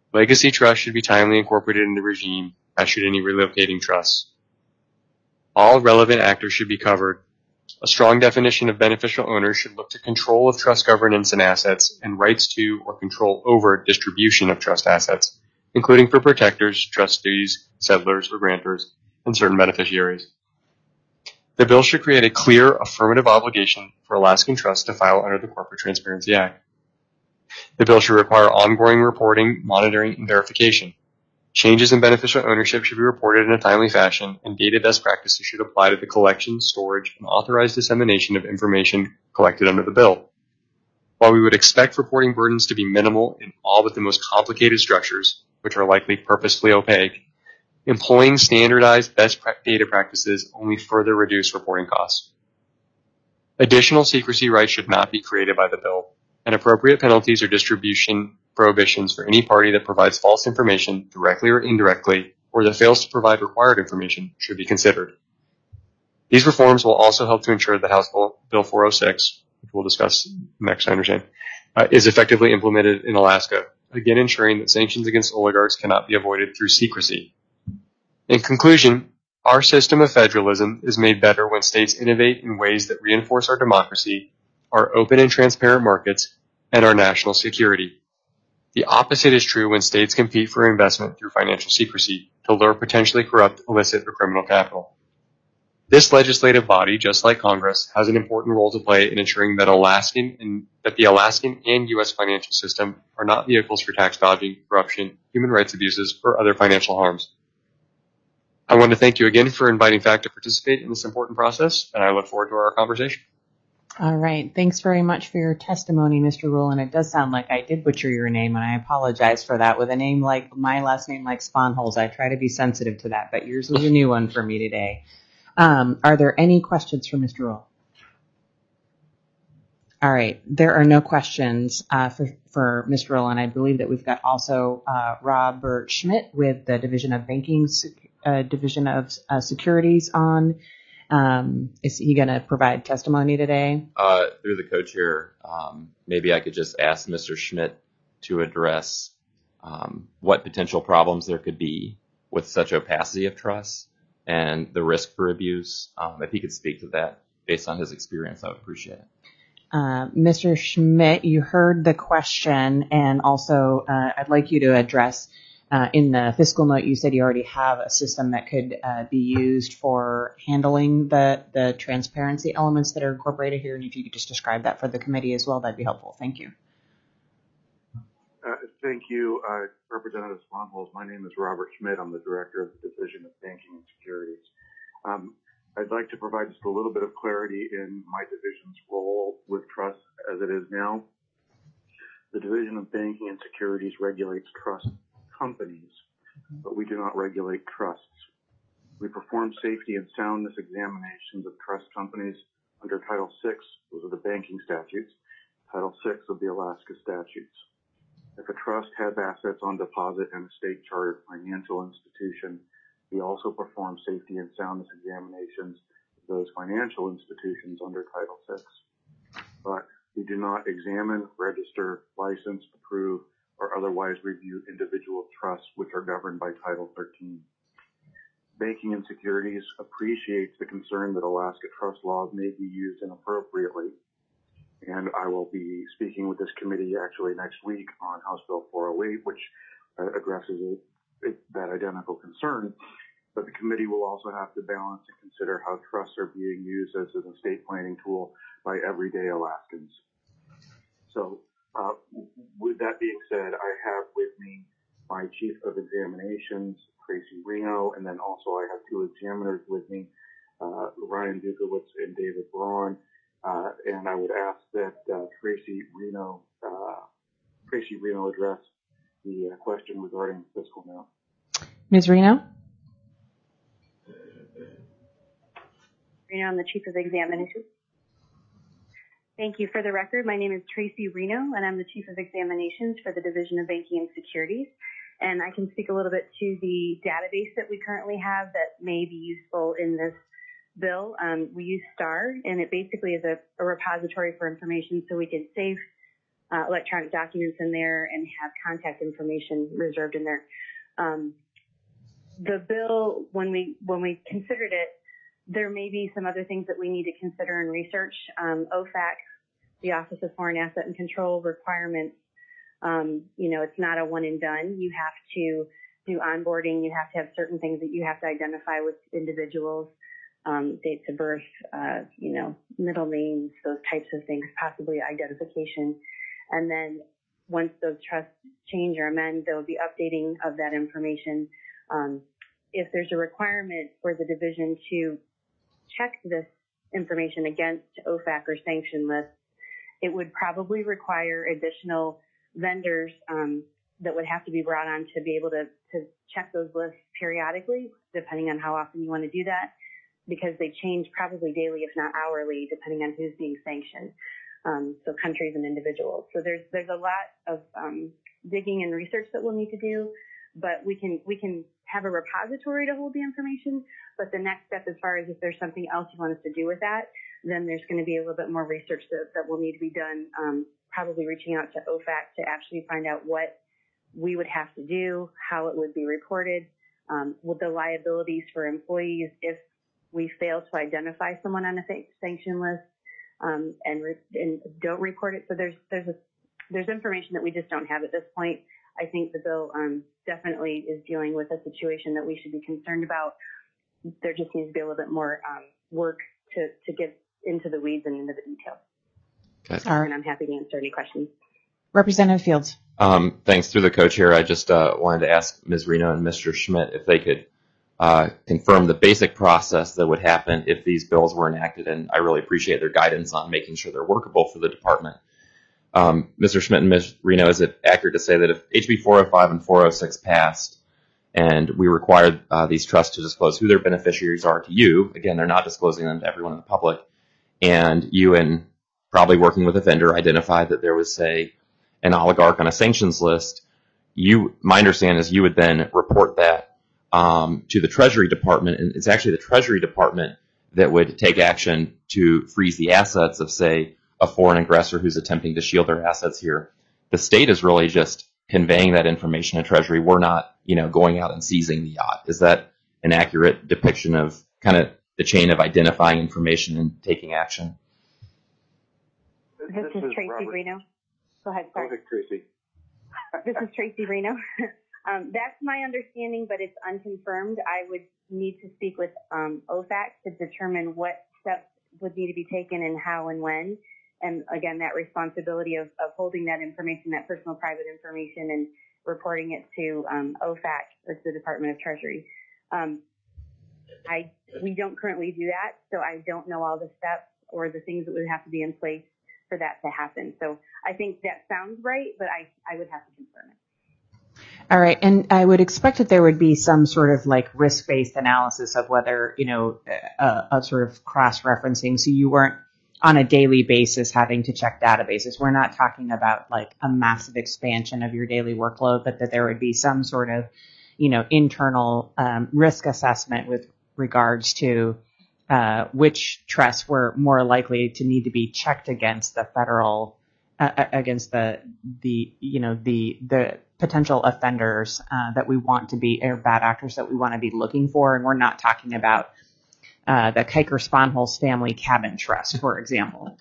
Legacy trusts should be timely incorporated in the regime, as should any relocating trusts. All relevant actors should be covered. A strong definition of beneficial owners should look to control of trust governance and assets and rights to or control over distribution of trust assets, including for protectors, trustees, settlers, or grantors, and certain beneficiaries. The bill should create a clear affirmative obligation for Alaskan trusts to file under the Corporate Transparency Act. The bill should require ongoing reporting, monitoring, and verification. Changes in beneficial ownership should be reported in a timely fashion, and data best practices should apply to the collection, storage, and authorized dissemination of information collected under the bill. While we would expect reporting burdens to be minimal in all but the most complicated structures, which are likely purposefully opaque, employing standardized best data practices only further reduce reporting costs. Additional secrecy rights should not be created by the bill, and appropriate penalties or distribution prohibitions for any party that provides false information directly or indirectly, or that fails to provide required information should be considered. These reforms will also help to ensure that House Bill four oh six, which we'll discuss next, I understand, uh, is effectively implemented in Alaska, again ensuring that sanctions against oligarchs cannot be avoided through secrecy. In conclusion, our system of federalism is made better when states innovate in ways that reinforce our democracy, our open and transparent markets, and our national security. The opposite is true when states compete for investment through financial secrecy to lure potentially corrupt, illicit, or criminal capital. This legislative body, just like Congress, has an important role to play in ensuring that Alaskan and that the Alaskan and U S financial system are not vehicles for tax dodging, corruption, human rights abuses, or other financial harms. I want to thank you again for inviting F A C to participate in this important process, and I look forward to our conversation. All right. Thanks very much for your testimony, Mister Rule. And it does sound like I did butcher your name, and I apologize for that. With a name like my last name, like Sponholz, I try to be sensitive to that, but yours was a new one for me today. Um, are there any questions for Mister Rule? All right. There are no questions uh, for, for Mister Rule, and I believe that we've got also uh, Robert Schmidt with the Division of Banking, uh, Division of uh, Securities on. Um, is he going to provide testimony today? Uh, through the co-chair, um, maybe I could just ask Mister Schmidt to address um, what potential problems there could be with such opacity of trust and the risk for abuse. Um, if he could speak to that based on his experience, I would appreciate it. Uh, Mister Schmidt, you heard the question, and also uh, I'd like you to address Uh, in the fiscal note, you said you already have a system that could uh, be used for handling the, the transparency elements that are incorporated here. And if you could just describe that for the committee as well, that'd be helpful. Thank you. Uh, thank you, uh, Representative Sponholz. My name is Robert Schmidt. I'm the Director of the Division of Banking and Securities. Um, I'd like to provide just a little bit of clarity in my division's role with trust as it is now. The Division of Banking and Securities regulates trust companies, but we do not regulate trusts. We perform safety and soundness examinations of trust companies under Title six, those are the banking statutes, Title six of the Alaska statutes. If a trust has assets on deposit in a state-chartered financial institution, we also perform safety and soundness examinations of those financial institutions under Title six. But we do not examine, register, license, approve, or otherwise review individual trusts which are governed by Title thirteen. Banking and Securities appreciates the concern that Alaska trust laws may be used inappropriately, and I will be speaking with this committee actually next week on House Bill four oh eight, which uh, addresses it, it, that identical concern. But the committee will also have to balance and consider how trusts are being used as an estate planning tool by everyday Alaskans. So, Uh, with that being said, I have with me my Chief of Examinations, Tracy Reno, and then also I have two examiners with me, uh, Ryan Dukowitz and David Braun, uh, and I would ask that uh, Tracy Reno, uh, Tracy Reno address the uh, question regarding fiscal note. Miz Reno? Reno, I'm the Chief of Examinations. Thank you. For the record, my name is Tracy Reno, and I'm the Chief of Examinations for the Division of Banking and Securities. And I can speak a little bit to the database that we currently have that may be useful in this bill. Um, we use STAR, and it basically is a, a repository for information so we can save uh, electronic documents in there and have contact information reserved in there. Um, the bill, when we when we considered it, there may be some other things that we need to consider and research. Um, O FAC, the Office of Foreign Asset and Control requirements. Um, you know, it's not a one and done. You have to do onboarding. You have to have certain things that you have to identify with individuals, um, dates of birth, uh, you know, middle names, those types of things, possibly identification. And then once those trusts change or amend, there will be updating of that information. Um, if there's a requirement for the division to check this information against O FAC or sanction lists, it would probably require additional vendors um, that would have to be brought on to be able to, to check those lists periodically, depending on how often you want to do that, because they change probably daily, if not hourly, depending on who's being sanctioned. Um, so countries and individuals. So there's there's a lot of um, digging and research that we'll need to do, but we can we can have a repository to hold the information. But the next step, as far as if there's something else you want us to do with that, then there's going to be a little bit more research that, that will need to be done. Um, probably reaching out to O FAC to actually find out what we would have to do, how it would be reported, um, with the liabilities for employees if we fail to identify someone on a sanction list. Um, and, re- and don't report it. So there's there's a, there's information that we just don't have at this point. I think the bill um, definitely is dealing with a situation that we should be concerned about. There just needs to be a little bit more um, work to, to get into the weeds and into the details. Okay. All right. And I'm happy to answer any questions. Representative Fields. Um, thanks. Through the co-chair, I just uh, wanted to ask Miz Reno and Mister Schmidt if they could Uh, confirm the basic process that would happen if these bills were enacted, and I really appreciate their guidance on making sure they're workable for the department. Um, Mister Schmidt and Miz Reno, is it accurate to say that if H B four oh five and four oh six passed and we required uh, these trusts to disclose who their beneficiaries are to you, again, they're not disclosing them to everyone in the public, and you, in probably working with a vendor, identified that there was, say, an oligarch on a sanctions list, you, my understanding is you would then report that Um, to the Treasury Department, and it's actually the Treasury Department that would take action to freeze the assets of, say, a foreign aggressor who's attempting to shield their assets here. The state is really just conveying that information to Treasury. We're not, you know, going out and seizing the yacht. Is that an accurate depiction of kind of the chain of identifying information and taking action? This, This is is Tracy Robert. Reno. Go ahead, sorry. Go ahead, Tracy. This is Tracy Reno. Um, that's my understanding, but it's unconfirmed. I would need to speak with um, O FAC to determine what steps would need to be taken and how and when. And again, that responsibility of, of holding that information, that personal private information, and reporting it to um, O FAC, or to the Department of Treasury. Um, I we don't currently do that, so I don't know all the steps or the things that would have to be in place for that to happen. So I think that sounds right, but I, I would have to confirm it. All right. And I would expect that there would be some sort of like risk-based analysis of whether, you know, a, a sort of cross-referencing. So you weren't on a daily basis having to check databases. We're not talking about like a massive expansion of your daily workload, but that there would be some sort of, you know, internal um, risk assessment with regards to uh, which trusts were more likely to need to be checked against the federal, uh, against the, the, you know, the, the, potential offenders uh, that we want to be, or bad actors that we want to be looking for. And we're not talking about uh, the Kiker Sponholz Family Cabin Trust, for example.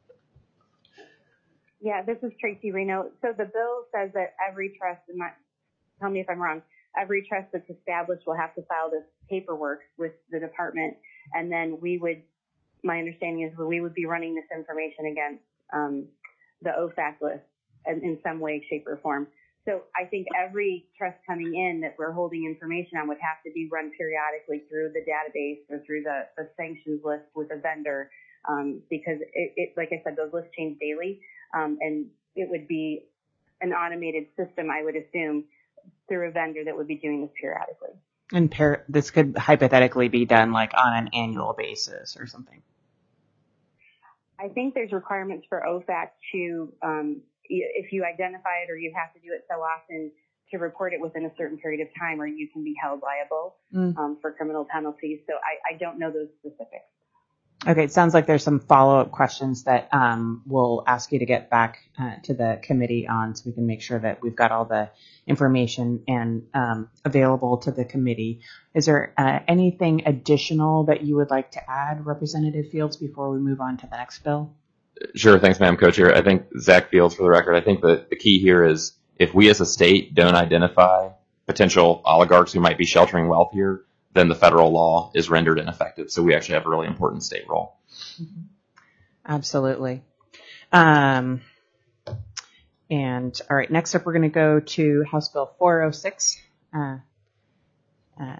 Yeah, this is Tracy Reno. So the bill says that every trust, and not, tell me if I'm wrong, every trust that's established will have to file this paperwork with the department. And then we would, my understanding is we would be running this information against um, the O FAC list in, in some way, shape, or form. So I think every trust coming in that we're holding information on would have to be run periodically through the database or through the, the sanctions list with a vendor, um, because it, it, like I said, those lists change daily, um, and it would be an automated system, I would assume, through a vendor that would be doing this periodically. And per- this could hypothetically be done like on an annual basis or something. I think there's requirements for O FAC to, um, if you identify it or you have to do it so often, to report it within a certain period of time, or you can be held liable mm. um, for criminal penalties. So I, I don't know those specifics. Okay, it sounds like there's some follow-up questions that um, we'll ask you to get back uh, to the committee on, so we can make sure that we've got all the information and um, available to the committee. Is there uh, anything additional that you would like to add, Representative Fields, before we move on to the next bill? Sure, thanks, Madam Co-Chair. I think Zach Fields, for the record, I think that the key here is if we as a state don't identify potential oligarchs who might be sheltering wealth here, then the federal law is rendered ineffective. So we actually have a really important state role. Mm-hmm. Absolutely. Um, and all right, next up, we're going to go to House Bill four oh six. Uh, uh,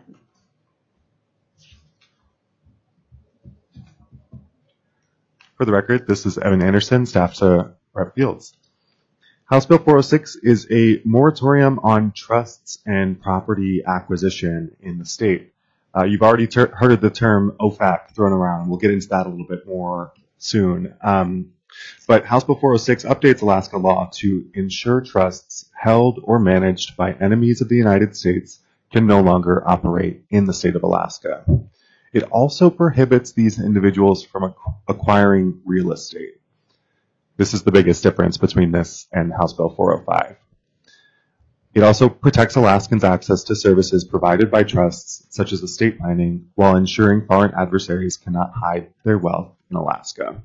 For the record, this is Evan Anderson, staff to Rep Fields. House Bill four oh six is a moratorium on trusts and property acquisition in the state. Uh, you've already ter- heard the term O F A C thrown around. We'll get into that a little bit more soon. Um, but House Bill four oh six updates Alaska law to ensure trusts held or managed by enemies of the United States can no longer operate in the state of Alaska. It also prohibits these individuals from acquiring real estate. This is the biggest difference between this and House Bill four oh five. It also protects Alaskans' access to services provided by trusts, such as estate planning, while ensuring foreign adversaries cannot hide their wealth in Alaska.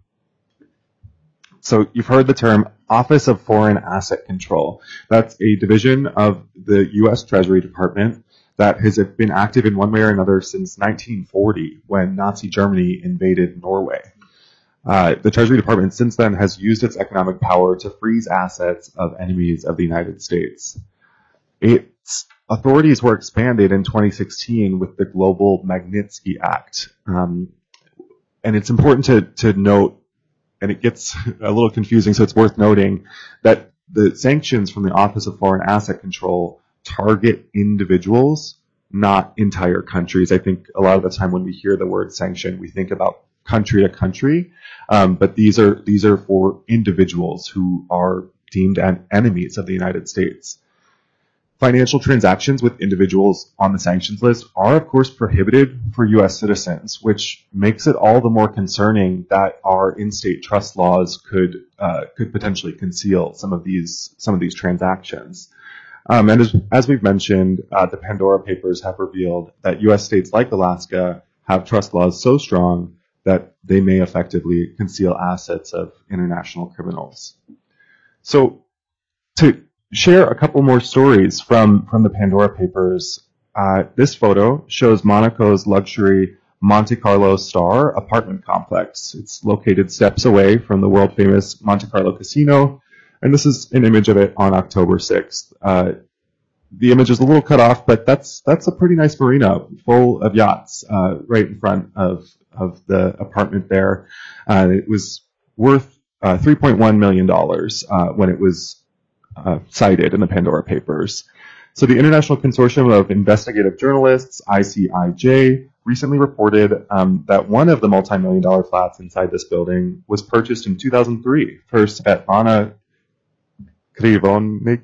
So you've heard the term Office of Foreign Asset Control. That's a division of the U S Treasury Department that has been active in one way or another since nineteen forty, when Nazi Germany invaded Norway. Uh, the Treasury Department since then has used its economic power to freeze assets of enemies of the United States. Its authorities were expanded in twenty sixteen with the Global Magnitsky Act. Um, and it's important to, to note, and it gets a little confusing, so it's worth noting, that the sanctions from the Office of Foreign Asset Control target individuals, not entire countries. I think a lot of the time when we hear the word sanction, we think about country to country, um, but these are these are for individuals who are deemed an enemies of the United States. Financial transactions with individuals on the sanctions list are, of course, prohibited for U S citizens, which makes it all the more concerning that our in-state trust laws could uh, could potentially conceal some of these some of these transactions. Um, and as, as we've mentioned, uh, the Pandora Papers have revealed that U S states like Alaska have trust laws so strong that they may effectively conceal assets of international criminals. So to share a couple more stories from, from the Pandora Papers, uh, this photo shows Monaco's luxury Monte Carlo Star apartment complex. It's located steps away from the world-famous Monte Carlo Casino, and this is an image of it on October sixth. Uh, the image is a little cut off, but that's that's a pretty nice marina full of yachts uh, right in front of, of the apartment there. Uh, it was worth uh, three point one million dollars uh, when it was uh, cited in the Pandora Papers. So the International Consortium of Investigative Journalists, I C I J, recently reported um, that one of the multi-million dollar flats inside this building was purchased in two thousand three for Svetlana Krivonik,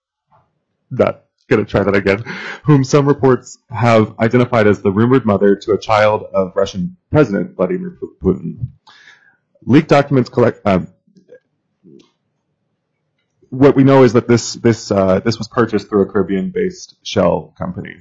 that, gonna try that again, whom some reports have identified as the rumored mother to a child of Russian President Vladimir Putin. Leaked documents collect, um, what we know is that this, this, uh, this was purchased through a Caribbean-based shell company.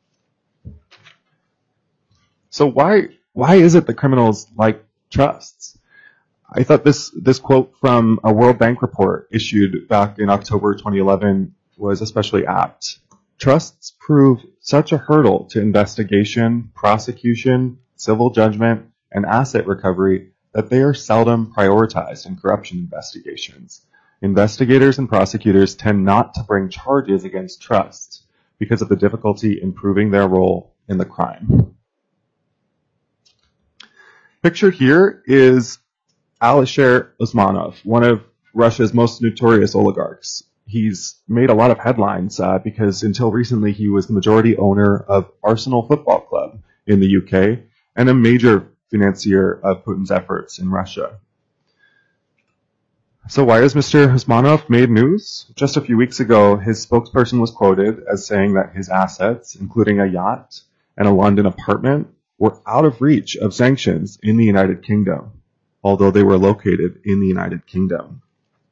So why, why is it that criminals like trusts? I thought this, this quote from a World Bank report issued back in October twenty eleven was especially apt. Trusts prove such a hurdle to investigation, prosecution, civil judgment, and asset recovery that they are seldom prioritized in corruption investigations. Investigators and prosecutors tend not to bring charges against trusts because of the difficulty in proving their role in the crime. Pictured here is Alisher Usmanov, one of Russia's most notorious oligarchs. He's made a lot of headlines uh, because until recently he was the majority owner of Arsenal Football Club in the U K and a major financier of Putin's efforts in Russia. So why has Mister Usmanov made news? Just a few weeks ago, his spokesperson was quoted as saying that his assets, including a yacht and a London apartment, were out of reach of sanctions in the United Kingdom, although they were located in the United Kingdom.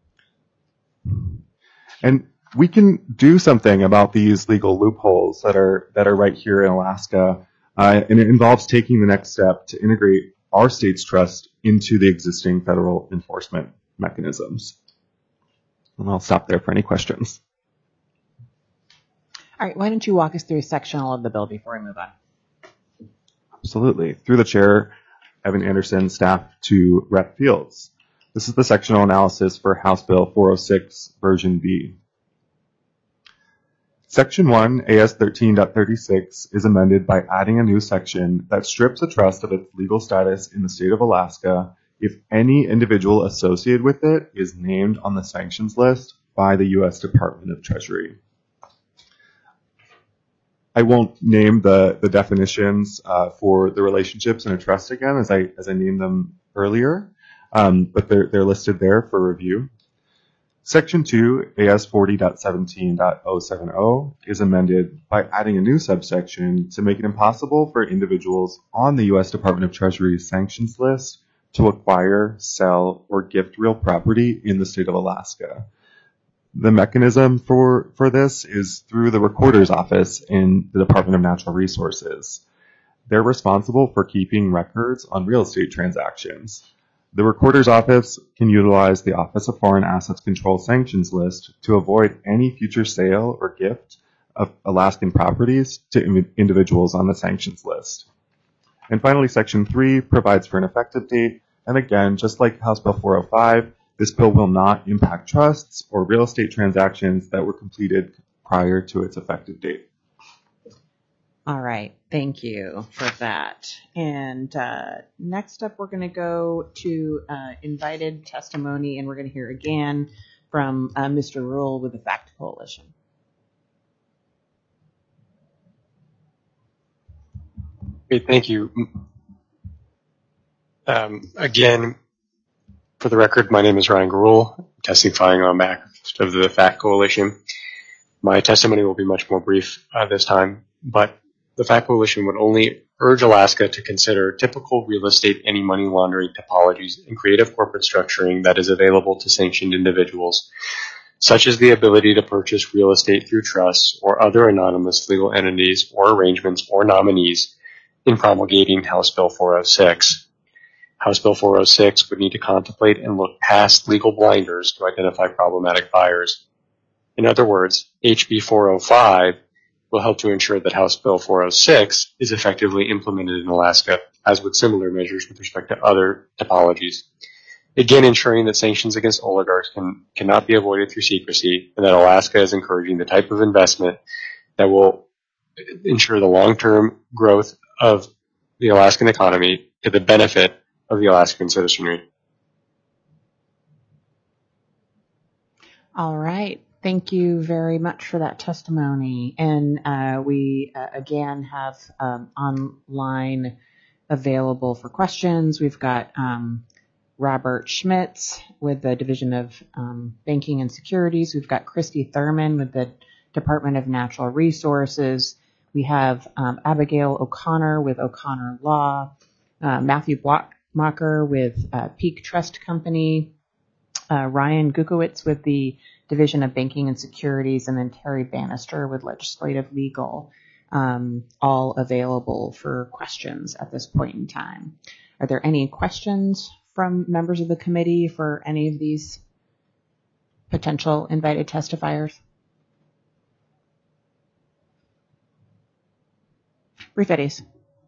And we can do something about these legal loopholes that are that are right here in Alaska, uh, and it involves taking the next step to integrate our state's trust into the existing federal enforcement mechanisms. And I'll stop there for any questions. All right, why don't you walk us through a sectional of the bill before we move on? Absolutely. Through the chair, Evan Anderson, staff to Rep Fields. This is the sectional analysis for House Bill four oh six, version B. Section one, A S thirteen point thirty-six, is amended by adding a new section that strips a trust of its legal status in the state of Alaska if any individual associated with it is named on the sanctions list by the U S Department of Treasury. I won't name the, the definitions uh, for the relationships in a trust again, as I as I named them earlier, um, but they're they're listed there for review. Section two, A S forty point seventeen point oh seven oh, is amended by adding a new subsection to make it impossible for individuals on the U S Department of Treasury's sanctions list to acquire, sell, or gift real property in the state of Alaska. The mechanism for, for this is through the Recorder's Office in the Department of Natural Resources. They're responsible for keeping records on real estate transactions. The Recorder's Office can utilize the Office of Foreign Assets Control Sanctions List to avoid any future sale or gift of Alaskan properties to in- individuals on the sanctions list. And finally, Section three provides for an effective date. And again, just like House Bill four oh five, this bill will not impact trusts or real estate transactions that were completed prior to its effective date. All right, thank you for that. And uh, next up, we're going to go to uh, invited testimony, and we're going to hear again from uh, Mister Rule with the FACT Coalition. Great, thank you. Um, again, for the record, my name is Ryan Garul, testifying on behalf of the FACT Coalition. My testimony will be much more brief uh, this time, but the FACT Coalition would only urge Alaska to consider typical real estate anti-money laundering topologies and creative corporate structuring that is available to sanctioned individuals, such as the ability to purchase real estate through trusts or other anonymous legal entities or arrangements or nominees in promulgating House Bill four oh six. House Bill four oh six would need to contemplate and look past legal blinders to identify problematic buyers. In other words, H B four oh five will help to ensure that House Bill four oh six is effectively implemented in Alaska, as with similar measures with respect to other topologies. Again, ensuring that sanctions against oligarchs can, cannot be avoided through secrecy, and that Alaska is encouraging the type of investment that will ensure the long-term growth of the Alaskan economy to the benefit of the Alaskan citizenry. All right. Thank you very much for that testimony. And uh, we, uh, again, have um, online available for questions. We've got um, Robert Schmitz with the Division of um, Banking and Securities. We've got Christy Thurman with the Department of Natural Resources. We have um, Abigail O'Connor with O'Connor Law, uh, Matthew Blockmacher with uh, Peak Trust Company, uh, Ryan Gukowitz with the Division of Banking and Securities, and then Terry Bannister with Legislative Legal, um, all available for questions at this point in time. Are there any questions from members of the committee for any of these potential invited testifiers? Brief eddies.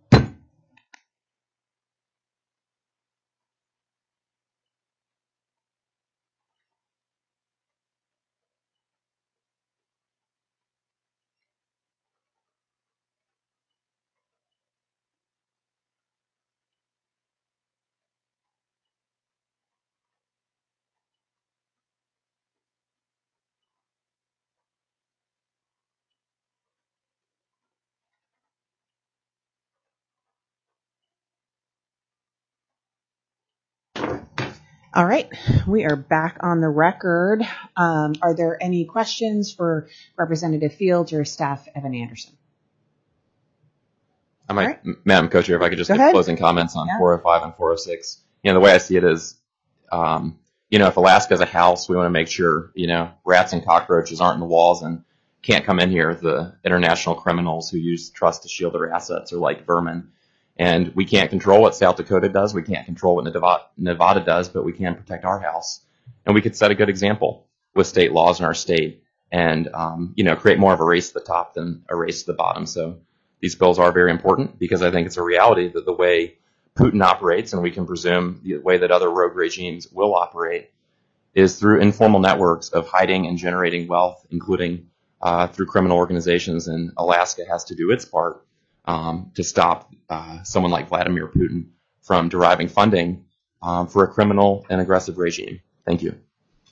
All right, we are back on the record. Um, are there any questions for Representative Fields or Staff Evan Anderson? I might, Right. Madam Co-Chair, if I could just Go give ahead. closing comments on Yeah. four oh five and four oh six. You know, the way I see it is, um, you know, if Alaska's a house, we want to make sure, you know, rats and cockroaches aren't in the walls and can't come in here. The international criminals who use trust to shield their assets are like vermin. And we can't control what South Dakota does. We can't control what Nevada, Nevada does, but we can protect our house. And we could set a good example with state laws in our state and, um, you know, create more of a race to the top than a race to the bottom. So these bills are very important because I think it's a reality that the way Putin operates, and we can presume the way that other rogue regimes will operate, is through informal networks of hiding and generating wealth, including uh, through criminal organizations. And Alaska has to do its part um, to stop uh, someone like Vladimir Putin from deriving funding um, for a criminal and aggressive regime. Thank you.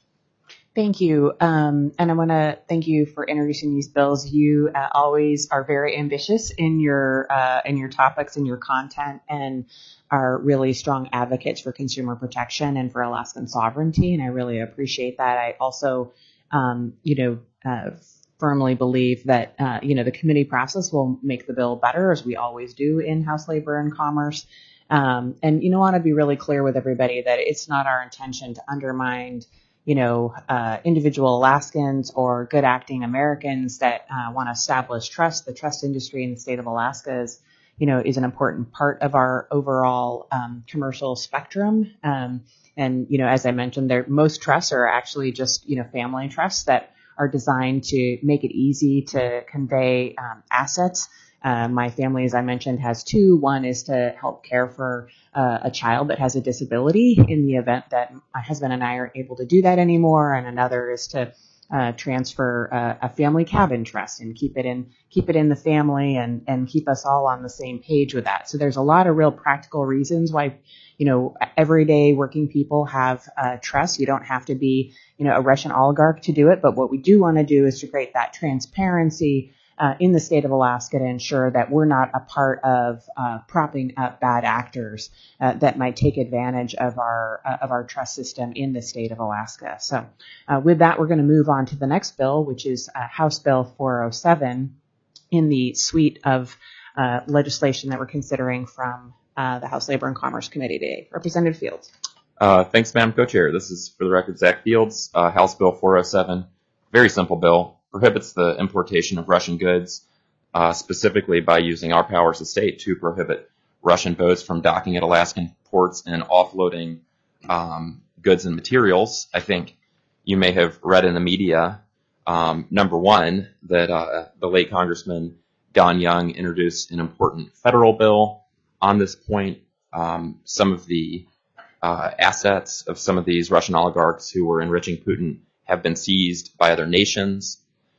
Thank you. Um, and I want to thank you for introducing these bills. You uh, always are very ambitious in your uh, in your topics and your content, and are really strong advocates for consumer protection and for Alaskan sovereignty. And I really appreciate that. I also, um, you know, uh, firmly believe that, uh, you know, the committee process will make the bill better, as we always do in House Labor and Commerce. Um, and, you know, I want to be really clear with everybody that it's not our intention to undermine, you know, uh, individual Alaskans or good acting Americans that uh, want to establish trust. The trust industry in the state of Alaska is, you know, is an important part of our overall um, commercial spectrum. Um, and, you know, as I mentioned, there, most trusts are actually just, you know, family trusts that are designed to make it easy to convey um, assets. Uh, my family, as I mentioned, has two. One is to help care for uh, a child that has a disability in the event that my husband and I aren't able to do that anymore, and another is to uh, transfer uh, a family cabin trust and keep it in keep it in the family and and keep us all on the same page with that. So there's a lot of real practical reasons why, you know, everyday working people have uh, trust. You don't have to be, you know, a Russian oligarch to do it, but what we do want to do is to create that transparency Uh, in the state of Alaska to ensure that we're not a part of uh, propping up bad actors uh, that might take advantage of our uh, of our trust system in the state of Alaska. So uh, with that, we're going to move on to the next bill, which is uh, House Bill four oh seven in the suite of uh, legislation that we're considering from uh, the House Labor and Commerce Committee today. Representative Fields. Uh, thanks, Madam Co-Chair. This is, for the record, Zach Fields, uh, House Bill four oh seven. Very simple bill. Prohibits the importation of Russian goods, uh, specifically by using our powers of state to prohibit Russian boats from docking at Alaskan ports and offloading um, goods and materials. I think you may have read in the media, um, number one, that uh, the late Congressman Don Young introduced an important federal bill on this point. Um, some of the uh, assets of some of these Russian oligarchs who were enriching Putin have been seized by other nations.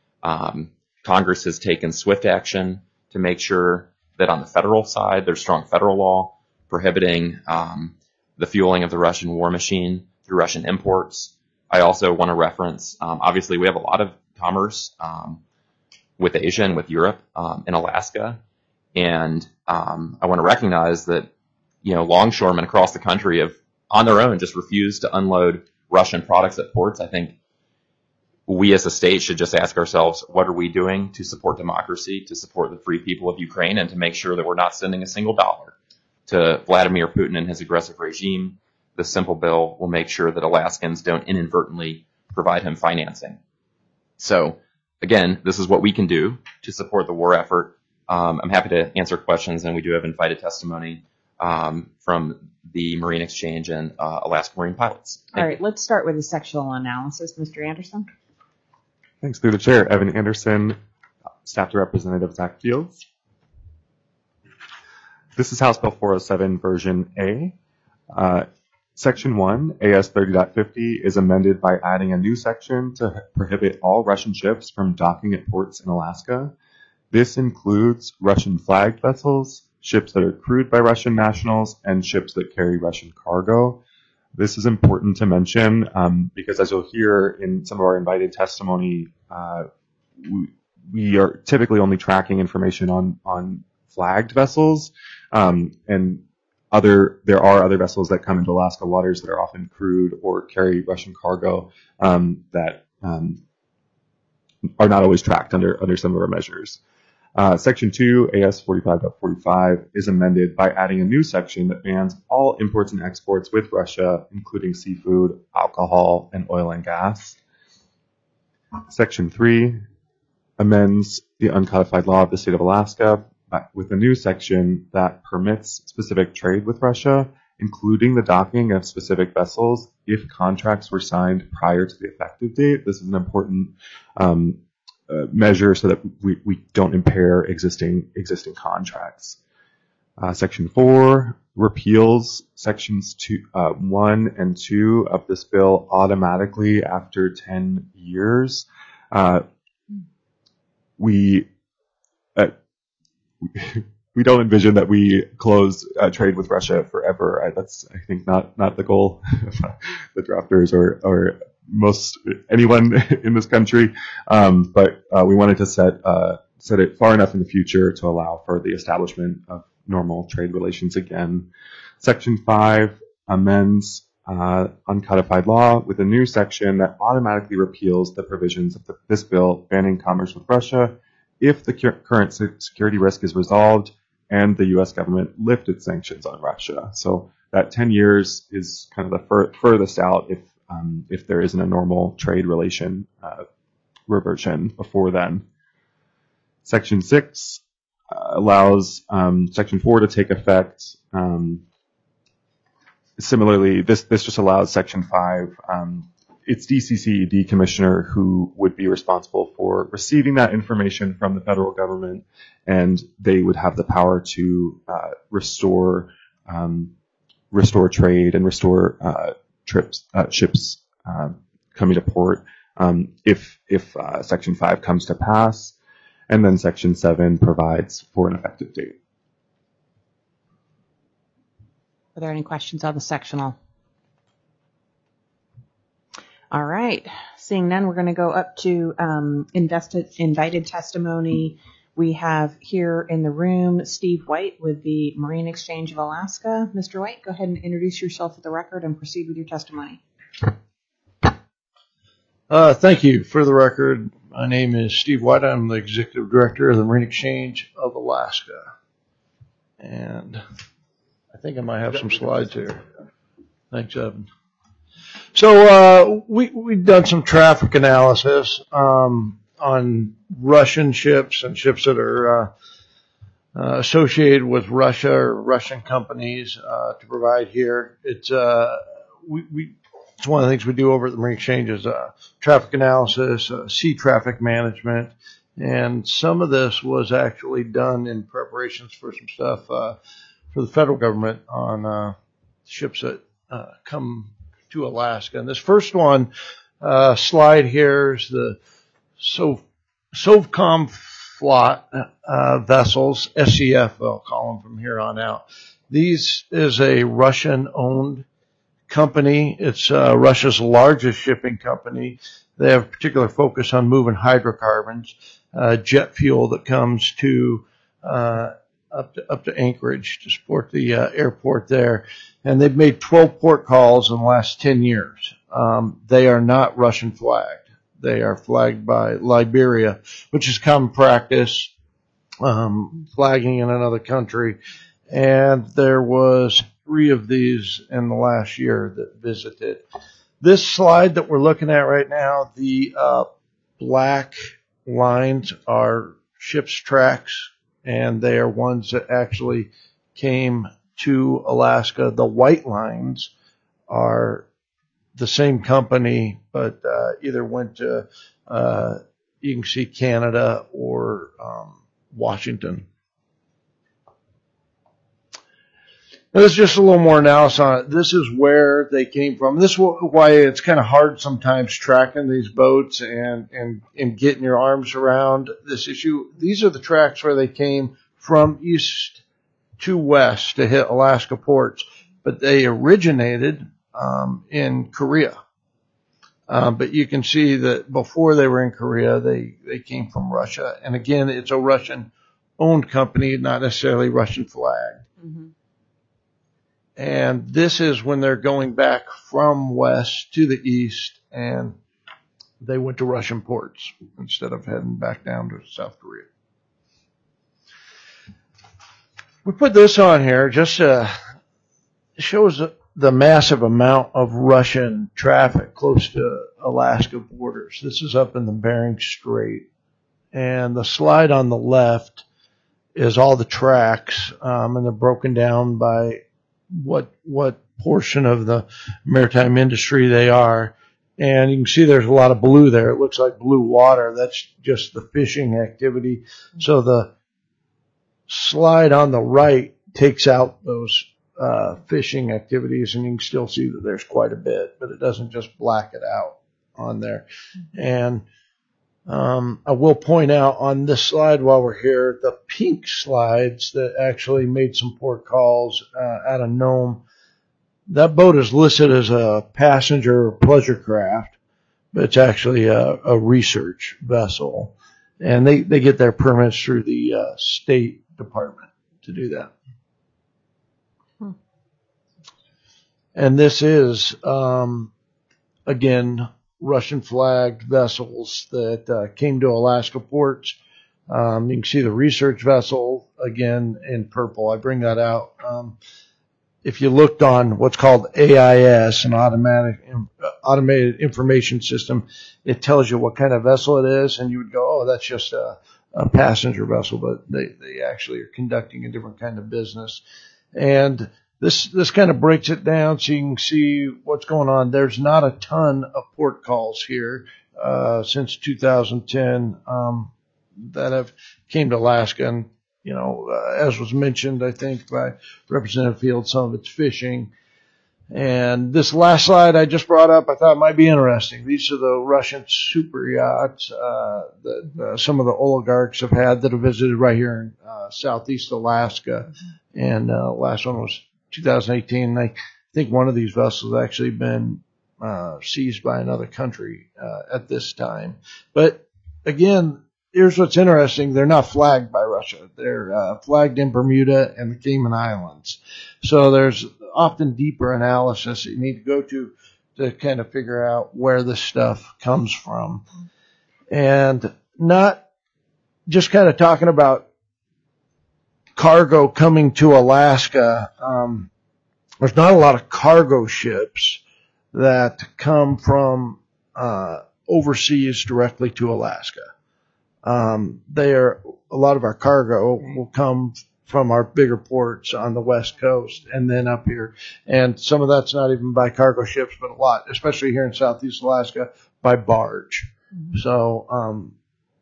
Um, Congress has taken swift action to make sure that on the federal side, there's strong federal law prohibiting um, the fueling of the Russian war machine through Russian imports. I also want to reference, um, obviously, we have a lot of commerce um, with Asia and with Europe um, in Alaska. And um, I want to recognize that, you know, longshoremen across the country have, on their own, just refused to unload Russian products at ports. I think we as a state should just ask ourselves, what are we doing to support democracy, to support the free people of Ukraine, and to make sure that we're not sending a single dollar to Vladimir Putin and his aggressive regime. This simple bill will make sure that Alaskans don't inadvertently provide him financing. So, again, this is what we can do to support the war effort. Um, I'm happy to answer questions, and we do have invited testimony um, from the Marine Exchange and uh, Alaska Marine pilots. Thank All right, you. Let's start with the sectional analysis. Mister Anderson. Thanks. Through the chair, Evan Anderson, Staff to Representative Zach Fields. This is House Bill four oh seven, version A. Uh, section one, A S thirty point fifty, is amended by adding a new section to prohibit all Russian ships from docking at ports in Alaska. This includes Russian flagged vessels, ships that are crewed by Russian nationals, and ships that carry Russian cargo. This is important to mention um, because, as you'll hear in some of our invited testimony, uh, we, we are typically only tracking information on on flagged vessels, um, and other there are other vessels that come into Alaska waters that are often crewed or carry Russian cargo um, that um, are not always tracked under under some of our measures. Uh, section two, A S forty-five point forty-five, is amended by adding a new section that bans all imports and exports with Russia, including seafood, alcohol, and oil and gas. Section three amends the uncodified law of the state of Alaska with a new section that permits specific trade with Russia, including the docking of specific vessels if contracts were signed prior to the effective date. This is an important um, uh, measure so that we, we don't impair existing existing contracts. Uh, section four repeals sections two, uh, one and two of this bill automatically after ten years. Uh, we uh, we don't envision that we close uh, trade with Russia forever. I, that's, I think, not not the goal of the drafters or or most anyone in this country. Um, but uh, we wanted to set uh, set it far enough in the future to allow for the establishment of normal trade relations again. Section five amends uh, uncodified law with a new section that automatically repeals the provisions of the, this bill banning commerce with Russia if the cur- current security risk is resolved and the U S government lifted sanctions on Russia. So that ten years is kind of the fur- furthest out if um, if there isn't a normal trade relation uh, reversion before then. Section six uh, allows um, Section four to take effect. Um, similarly, this this just allows Section five. Um, it's D C C E D commissioner who would be responsible for receiving that information from the federal government, and they would have the power to uh, restore um, restore trade and restore uh, trips uh, ships uh, coming to port um, if if uh, Section five comes to pass, and then Section seven provides for an effective date. Are there any questions on the sectional? All right. Seeing none, we're going to go up to um, invested, invited testimony. We have here in the room Steve White with the Marine Exchange of Alaska. Mister White, go ahead and introduce yourself for the record and proceed with your testimony. Uh, thank you. For the record, my name is Steve White. I'm the Executive Director of the Marine Exchange of Alaska. And I think I might have some slides here. Thanks, Evan. So uh, we, we've done some traffic analysis um, on Russian ships and ships that are uh, uh, associated with Russia or Russian companies uh, to provide here. It's uh, we, we it's one of the things we do over at the Marine Exchange is uh, traffic analysis, uh, sea traffic management, and some of this was actually done in preparations for some stuff uh, for the federal government on uh, ships that uh, come to Alaska. And this first one uh, slide here is the Sov- Sovcomflot uh, vessels, S C F, I'll call them from here on out. These is a Russian-owned company. It's uh, Russia's largest shipping company. They have a particular focus on moving hydrocarbons, uh, jet fuel that comes to uh, up to up to Anchorage to support the uh, airport there. And they've made twelve port calls in the last ten years. Um, they are not Russian flagged. They are flagged by Liberia, which is common practice, um, flagging in another country. And there was three of these in the last year that visited. This slide that we're looking at right now, the uh, black lines are ship's tracks, and they are ones that actually came to Alaska. The white lines are the same company, but uh, either went to, uh, you can see Canada or um, Washington. Now, there's just a little more analysis on it. This is where they came from. This is why it's kind of hard sometimes tracking these boats and, and, and getting your arms around this issue. These are the tracks where they came from east to west to hit Alaska ports, but they originated um, in Korea. Um, but you can see that before they were in Korea, they, they came from Russia. And again, it's a Russian-owned company, not necessarily Russian flagged. Mm-hmm. And this is when they're going back from west to the east, and they went to Russian ports instead of heading back down to South Korea. We put this on here just to shows the massive amount of Russian traffic close to Alaska borders. This is up in the Bering Strait. And the slide on the left is all the tracks, um, and they're broken down by what what portion of the maritime industry they are. And you can see there's a lot of blue there. It looks like blue water. That's just the fishing activity. So the slide on the right takes out those uh, fishing activities, and you can still see that there's quite a bit, but it doesn't just black it out on there. And um, I will point out on this slide while we're here, the pink slides that actually made some port calls uh, out of Nome. That boat is listed as a passenger pleasure craft, but it's actually a, a research vessel. And they, they get their permits through the uh, State Department to do that. Hmm. And this is, um, again, Russian flagged vessels that uh, came to Alaska ports. Um, you can see the research vessel again in purple. I bring that out. Um, if you looked on what's called A I S, an automatic automated information system, it tells you what kind of vessel it is, and you would go, oh, that's just a, a passenger vessel, but they, they actually are conducting a different kind of business. And this this kind of breaks it down so you can see what's going on. There's not a ton of port calls here uh, since two thousand ten um, that have came to Alaska, and you know, uh, as was mentioned, I think by Representative Field, some of it's fishing. And this last slide I just brought up, I thought might be interesting. These are the Russian super yachts uh, that uh, some of the oligarchs have had that have visited right here in uh, southeast Alaska. Mm-hmm. And uh, last one was two thousand eighteen. I think one of these vessels has actually been uh, seized by another country uh, at this time. But again, here's what's interesting. They're not flagged by Russia. They're uh, flagged in Bermuda and the Cayman Islands. So there's often deeper analysis that you need to go to to kind of figure out where this stuff comes from. And not just kind of talking about cargo coming to Alaska. Um, there's not a lot of cargo ships that come from uh, overseas directly to Alaska. Um, they are, a lot of our cargo will come from our bigger ports on the West Coast and then up here. And some of that's not even by cargo ships, but a lot, especially here in Southeast Alaska, by barge. Mm-hmm. So, um,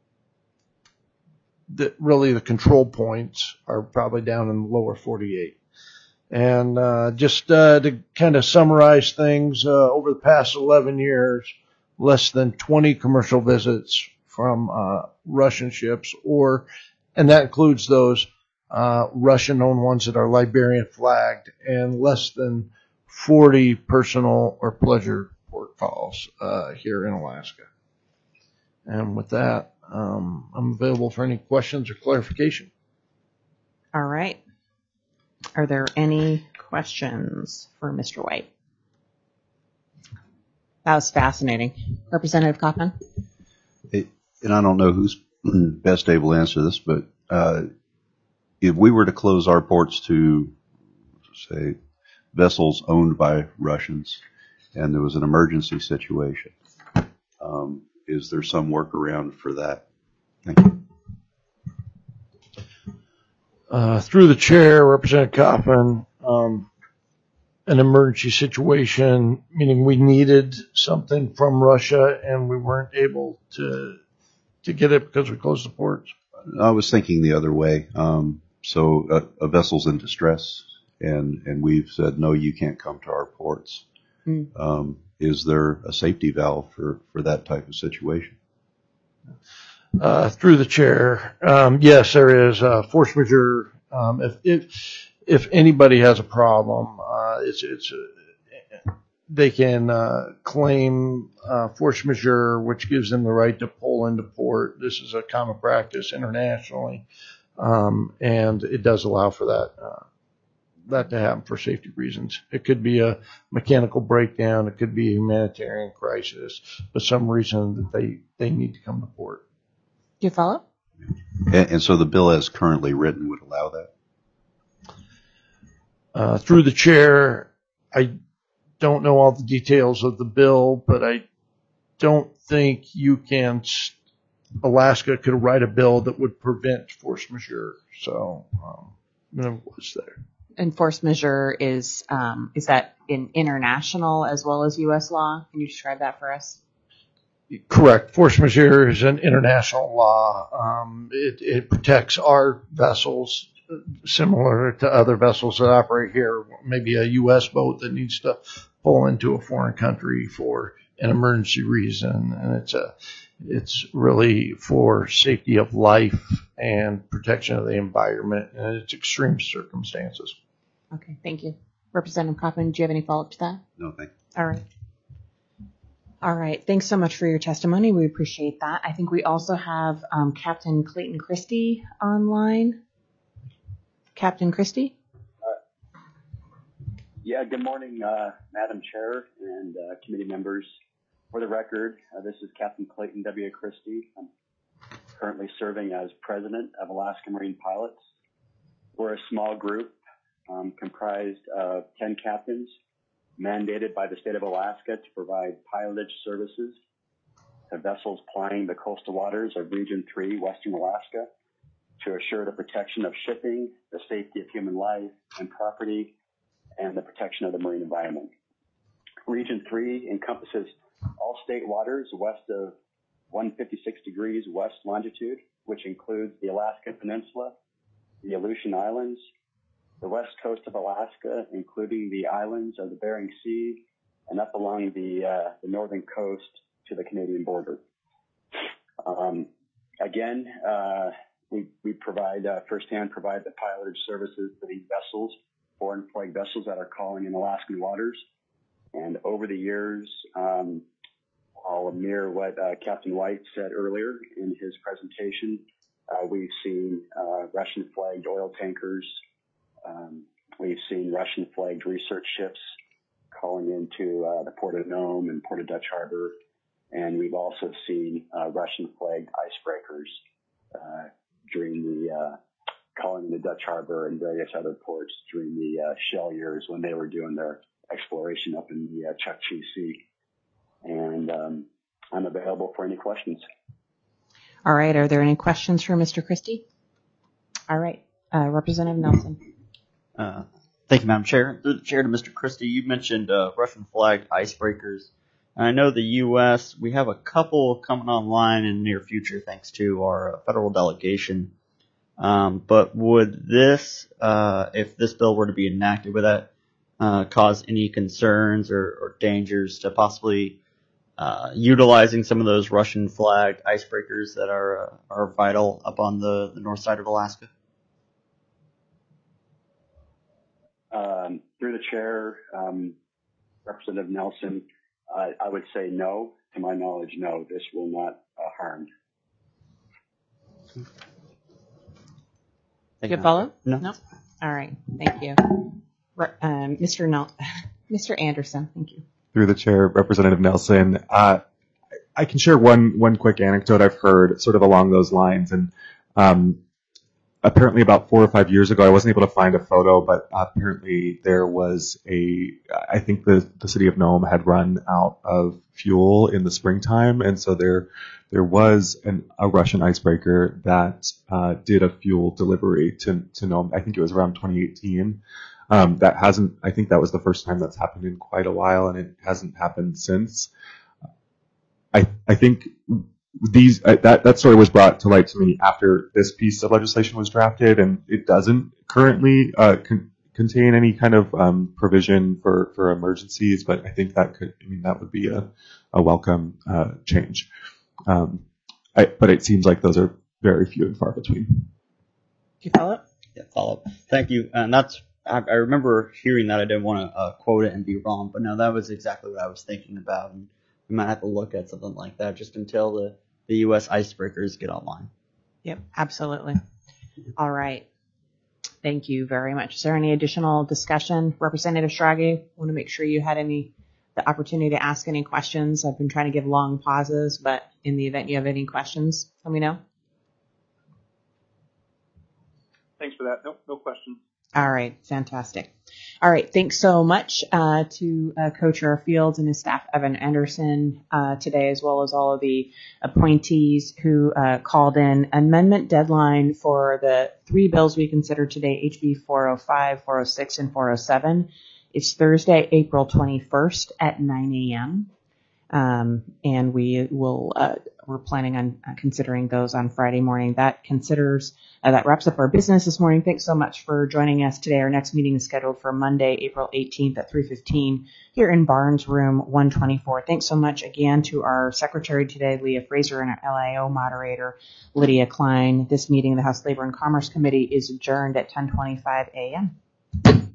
the, really the control points are probably down in the lower forty-eight. And, uh, just, uh, to kind of summarize things, uh, over the past eleven years, less than twenty commercial visits from uh, Russian ships, or, and that includes those uh, Russian-owned ones that are Liberian flagged, and less than forty personal or pleasure port calls uh, here in Alaska. And with that, um, I'm available for any questions or clarification. All right. Are there any questions for Mister White? That was fascinating. Representative Kaufman? It, and I don't know who's best able to answer this, but uh, if we were to close our ports to, say, vessels owned by Russians, and there was an emergency situation, um, is there some workaround for that? Thank you. Uh, through the chair, Representative Kaufman, um, an emergency situation, meaning we needed something from Russia and we weren't able to to get it because we closed the ports. I was thinking the other way. Um, so a, a vessel's in distress, and, and we've said, no, you can't come to our ports. Mm. Um, is there a safety valve for, for that type of situation? Uh, through the chair, um, yes, there is uh, force majeure. Um, if, if if anybody has a problem, uh, it's it's uh, they can uh, claim uh, force majeure, which gives them the right to pull into port. This is a common practice internationally, um, and it does allow for that uh, that to happen for safety reasons. It could be a mechanical breakdown, it could be a humanitarian crisis, but some reason that they they need to come to port. Do you follow? And, and so the bill as currently written would allow that? Uh, through the chair, I don't know all the details of the bill, but I don't think you can, Alaska could write a bill that would prevent force majeure. So, um, you know, what's there? And force majeure is, um, is that in international as well as U S law? Can you describe that for us? Correct. Force majeure is an international law. Um, it, it protects our vessels similar to other vessels that operate here, maybe a U S boat that needs to pull into a foreign country for an emergency reason. And it's a, it's really for safety of life and protection of the environment and its extreme circumstances. Okay, thank you. Representative Kaufman, do you have any follow-up to that? No, thank All right. All right. Thanks so much for your testimony. We appreciate that. I think we also have um, Captain Clayton Christie online. Captain Christie? Uh, yeah, good morning, uh, Madam Chair and uh, committee members. For the record, uh, this is Captain Clayton W. Christie. I'm currently serving as president of Alaska Marine Pilots. We're a small group um, comprised of ten captains mandated by the state of Alaska to provide pilotage services to vessels plying the coastal waters of Region three, Western Alaska, to assure the protection of shipping, the safety of human life and property, and the protection of the marine environment. Region three encompasses all state waters west of one hundred fifty-six degrees west longitude, which includes the Alaska Peninsula, the Aleutian Islands, the west coast of Alaska, including the islands of the Bering Sea, and up along the, uh, the northern coast to the Canadian border. Um, again, uh, we, we provide, uh, firsthand provide the pilotage services for these vessels, foreign flag vessels that are calling in Alaskan waters. And over the years, um, I'll mirror what uh, Captain White said earlier in his presentation. Uh, we've seen uh, Russian-flagged oil tankers. Um, we've seen Russian-flagged research ships calling into uh, the Port of Nome and Port of Dutch Harbor. And we've also seen uh, Russian-flagged icebreakers uh, during the uh, calling into Dutch Harbor and various other ports during the uh, Shell years when they were doing their exploration up in the uh, Chukchi Sea. And um, I'm available for any questions. All right. Are there any questions for Mister Christie? All right. Uh, Representative Nelson. Uh, thank you, Madam Chair. Through the chair to Mister Christie, you mentioned uh, Russian-flagged icebreakers. And I know the U S, we have a couple coming online in the near future thanks to our uh, federal delegation. Um, but would this, uh, if this bill were to be enacted, would that uh, cause any concerns or, or dangers to possibly uh, utilizing some of those Russian-flagged icebreakers that are uh, are vital up on the, the north side of Alaska? Um, through the chair, um, Representative Nelson, uh, I would say no. To my knowledge, no, this will not uh, harm. Do you follow? No. No. All right. Thank you. Re- um, Mister Nel- Mister Anderson, thank you. Through the chair, Representative Nelson. Uh, I can share one one quick anecdote I've heard sort of along those lines. And um, apparently about four or five years ago, I wasn't able to find a photo, but apparently there was a, I think the, the city of Nome had run out of fuel in the springtime. And so there there was an, a Russian icebreaker that uh, did a fuel delivery to, to Nome. I think it was around twenty eighteen. Um, that hasn't, I think that was the first time that's happened in quite a while, and it hasn't happened since. I, I think these, uh, that, that story was brought to light to me after this piece of legislation was drafted, and it doesn't currently, uh, con- contain any kind of, um, provision for, for emergencies, but I think that could, I mean, that would be a, a welcome, uh, change. Um, I, but it seems like those are very few and far between. Do you follow up? Yeah, follow up. Thank you. And that's, I, I remember hearing that. I didn't want to uh, quote it and be wrong, but no, that was exactly what I was thinking about. And we might have to look at something like that just until the, the U S icebreakers get online. Yep, absolutely. All right. Thank you very much. Is there any additional discussion? Representative Schrage, want to make sure you had any the opportunity to ask any questions. I've been trying to give long pauses, but in the event you have any questions, let me know. Thanks for that. No, no questions. All right, fantastic. All right, thanks so much uh, to uh, Co-Chair Fields and his staff, Evan Anderson, uh, today, as well as all of the appointees who uh, called in. Amendment deadline for the three bills we considered today, H B four oh five, four oh six, and four oh seven. It's Thursday, April twenty-first at nine a.m. Um, and we will, uh, we're planning on uh, considering those on Friday morning. That considers, uh, that wraps up our business this morning. Thanks so much for joining us today. Our next meeting is scheduled for Monday, April eighteenth at three fifteen here in Barnes Room one twenty-four. Thanks so much again to our secretary today, Leah Fraser, and our L I O moderator, Lydia Klein. This meeting of the House Labor and Commerce Committee is adjourned at ten twenty-five a.m.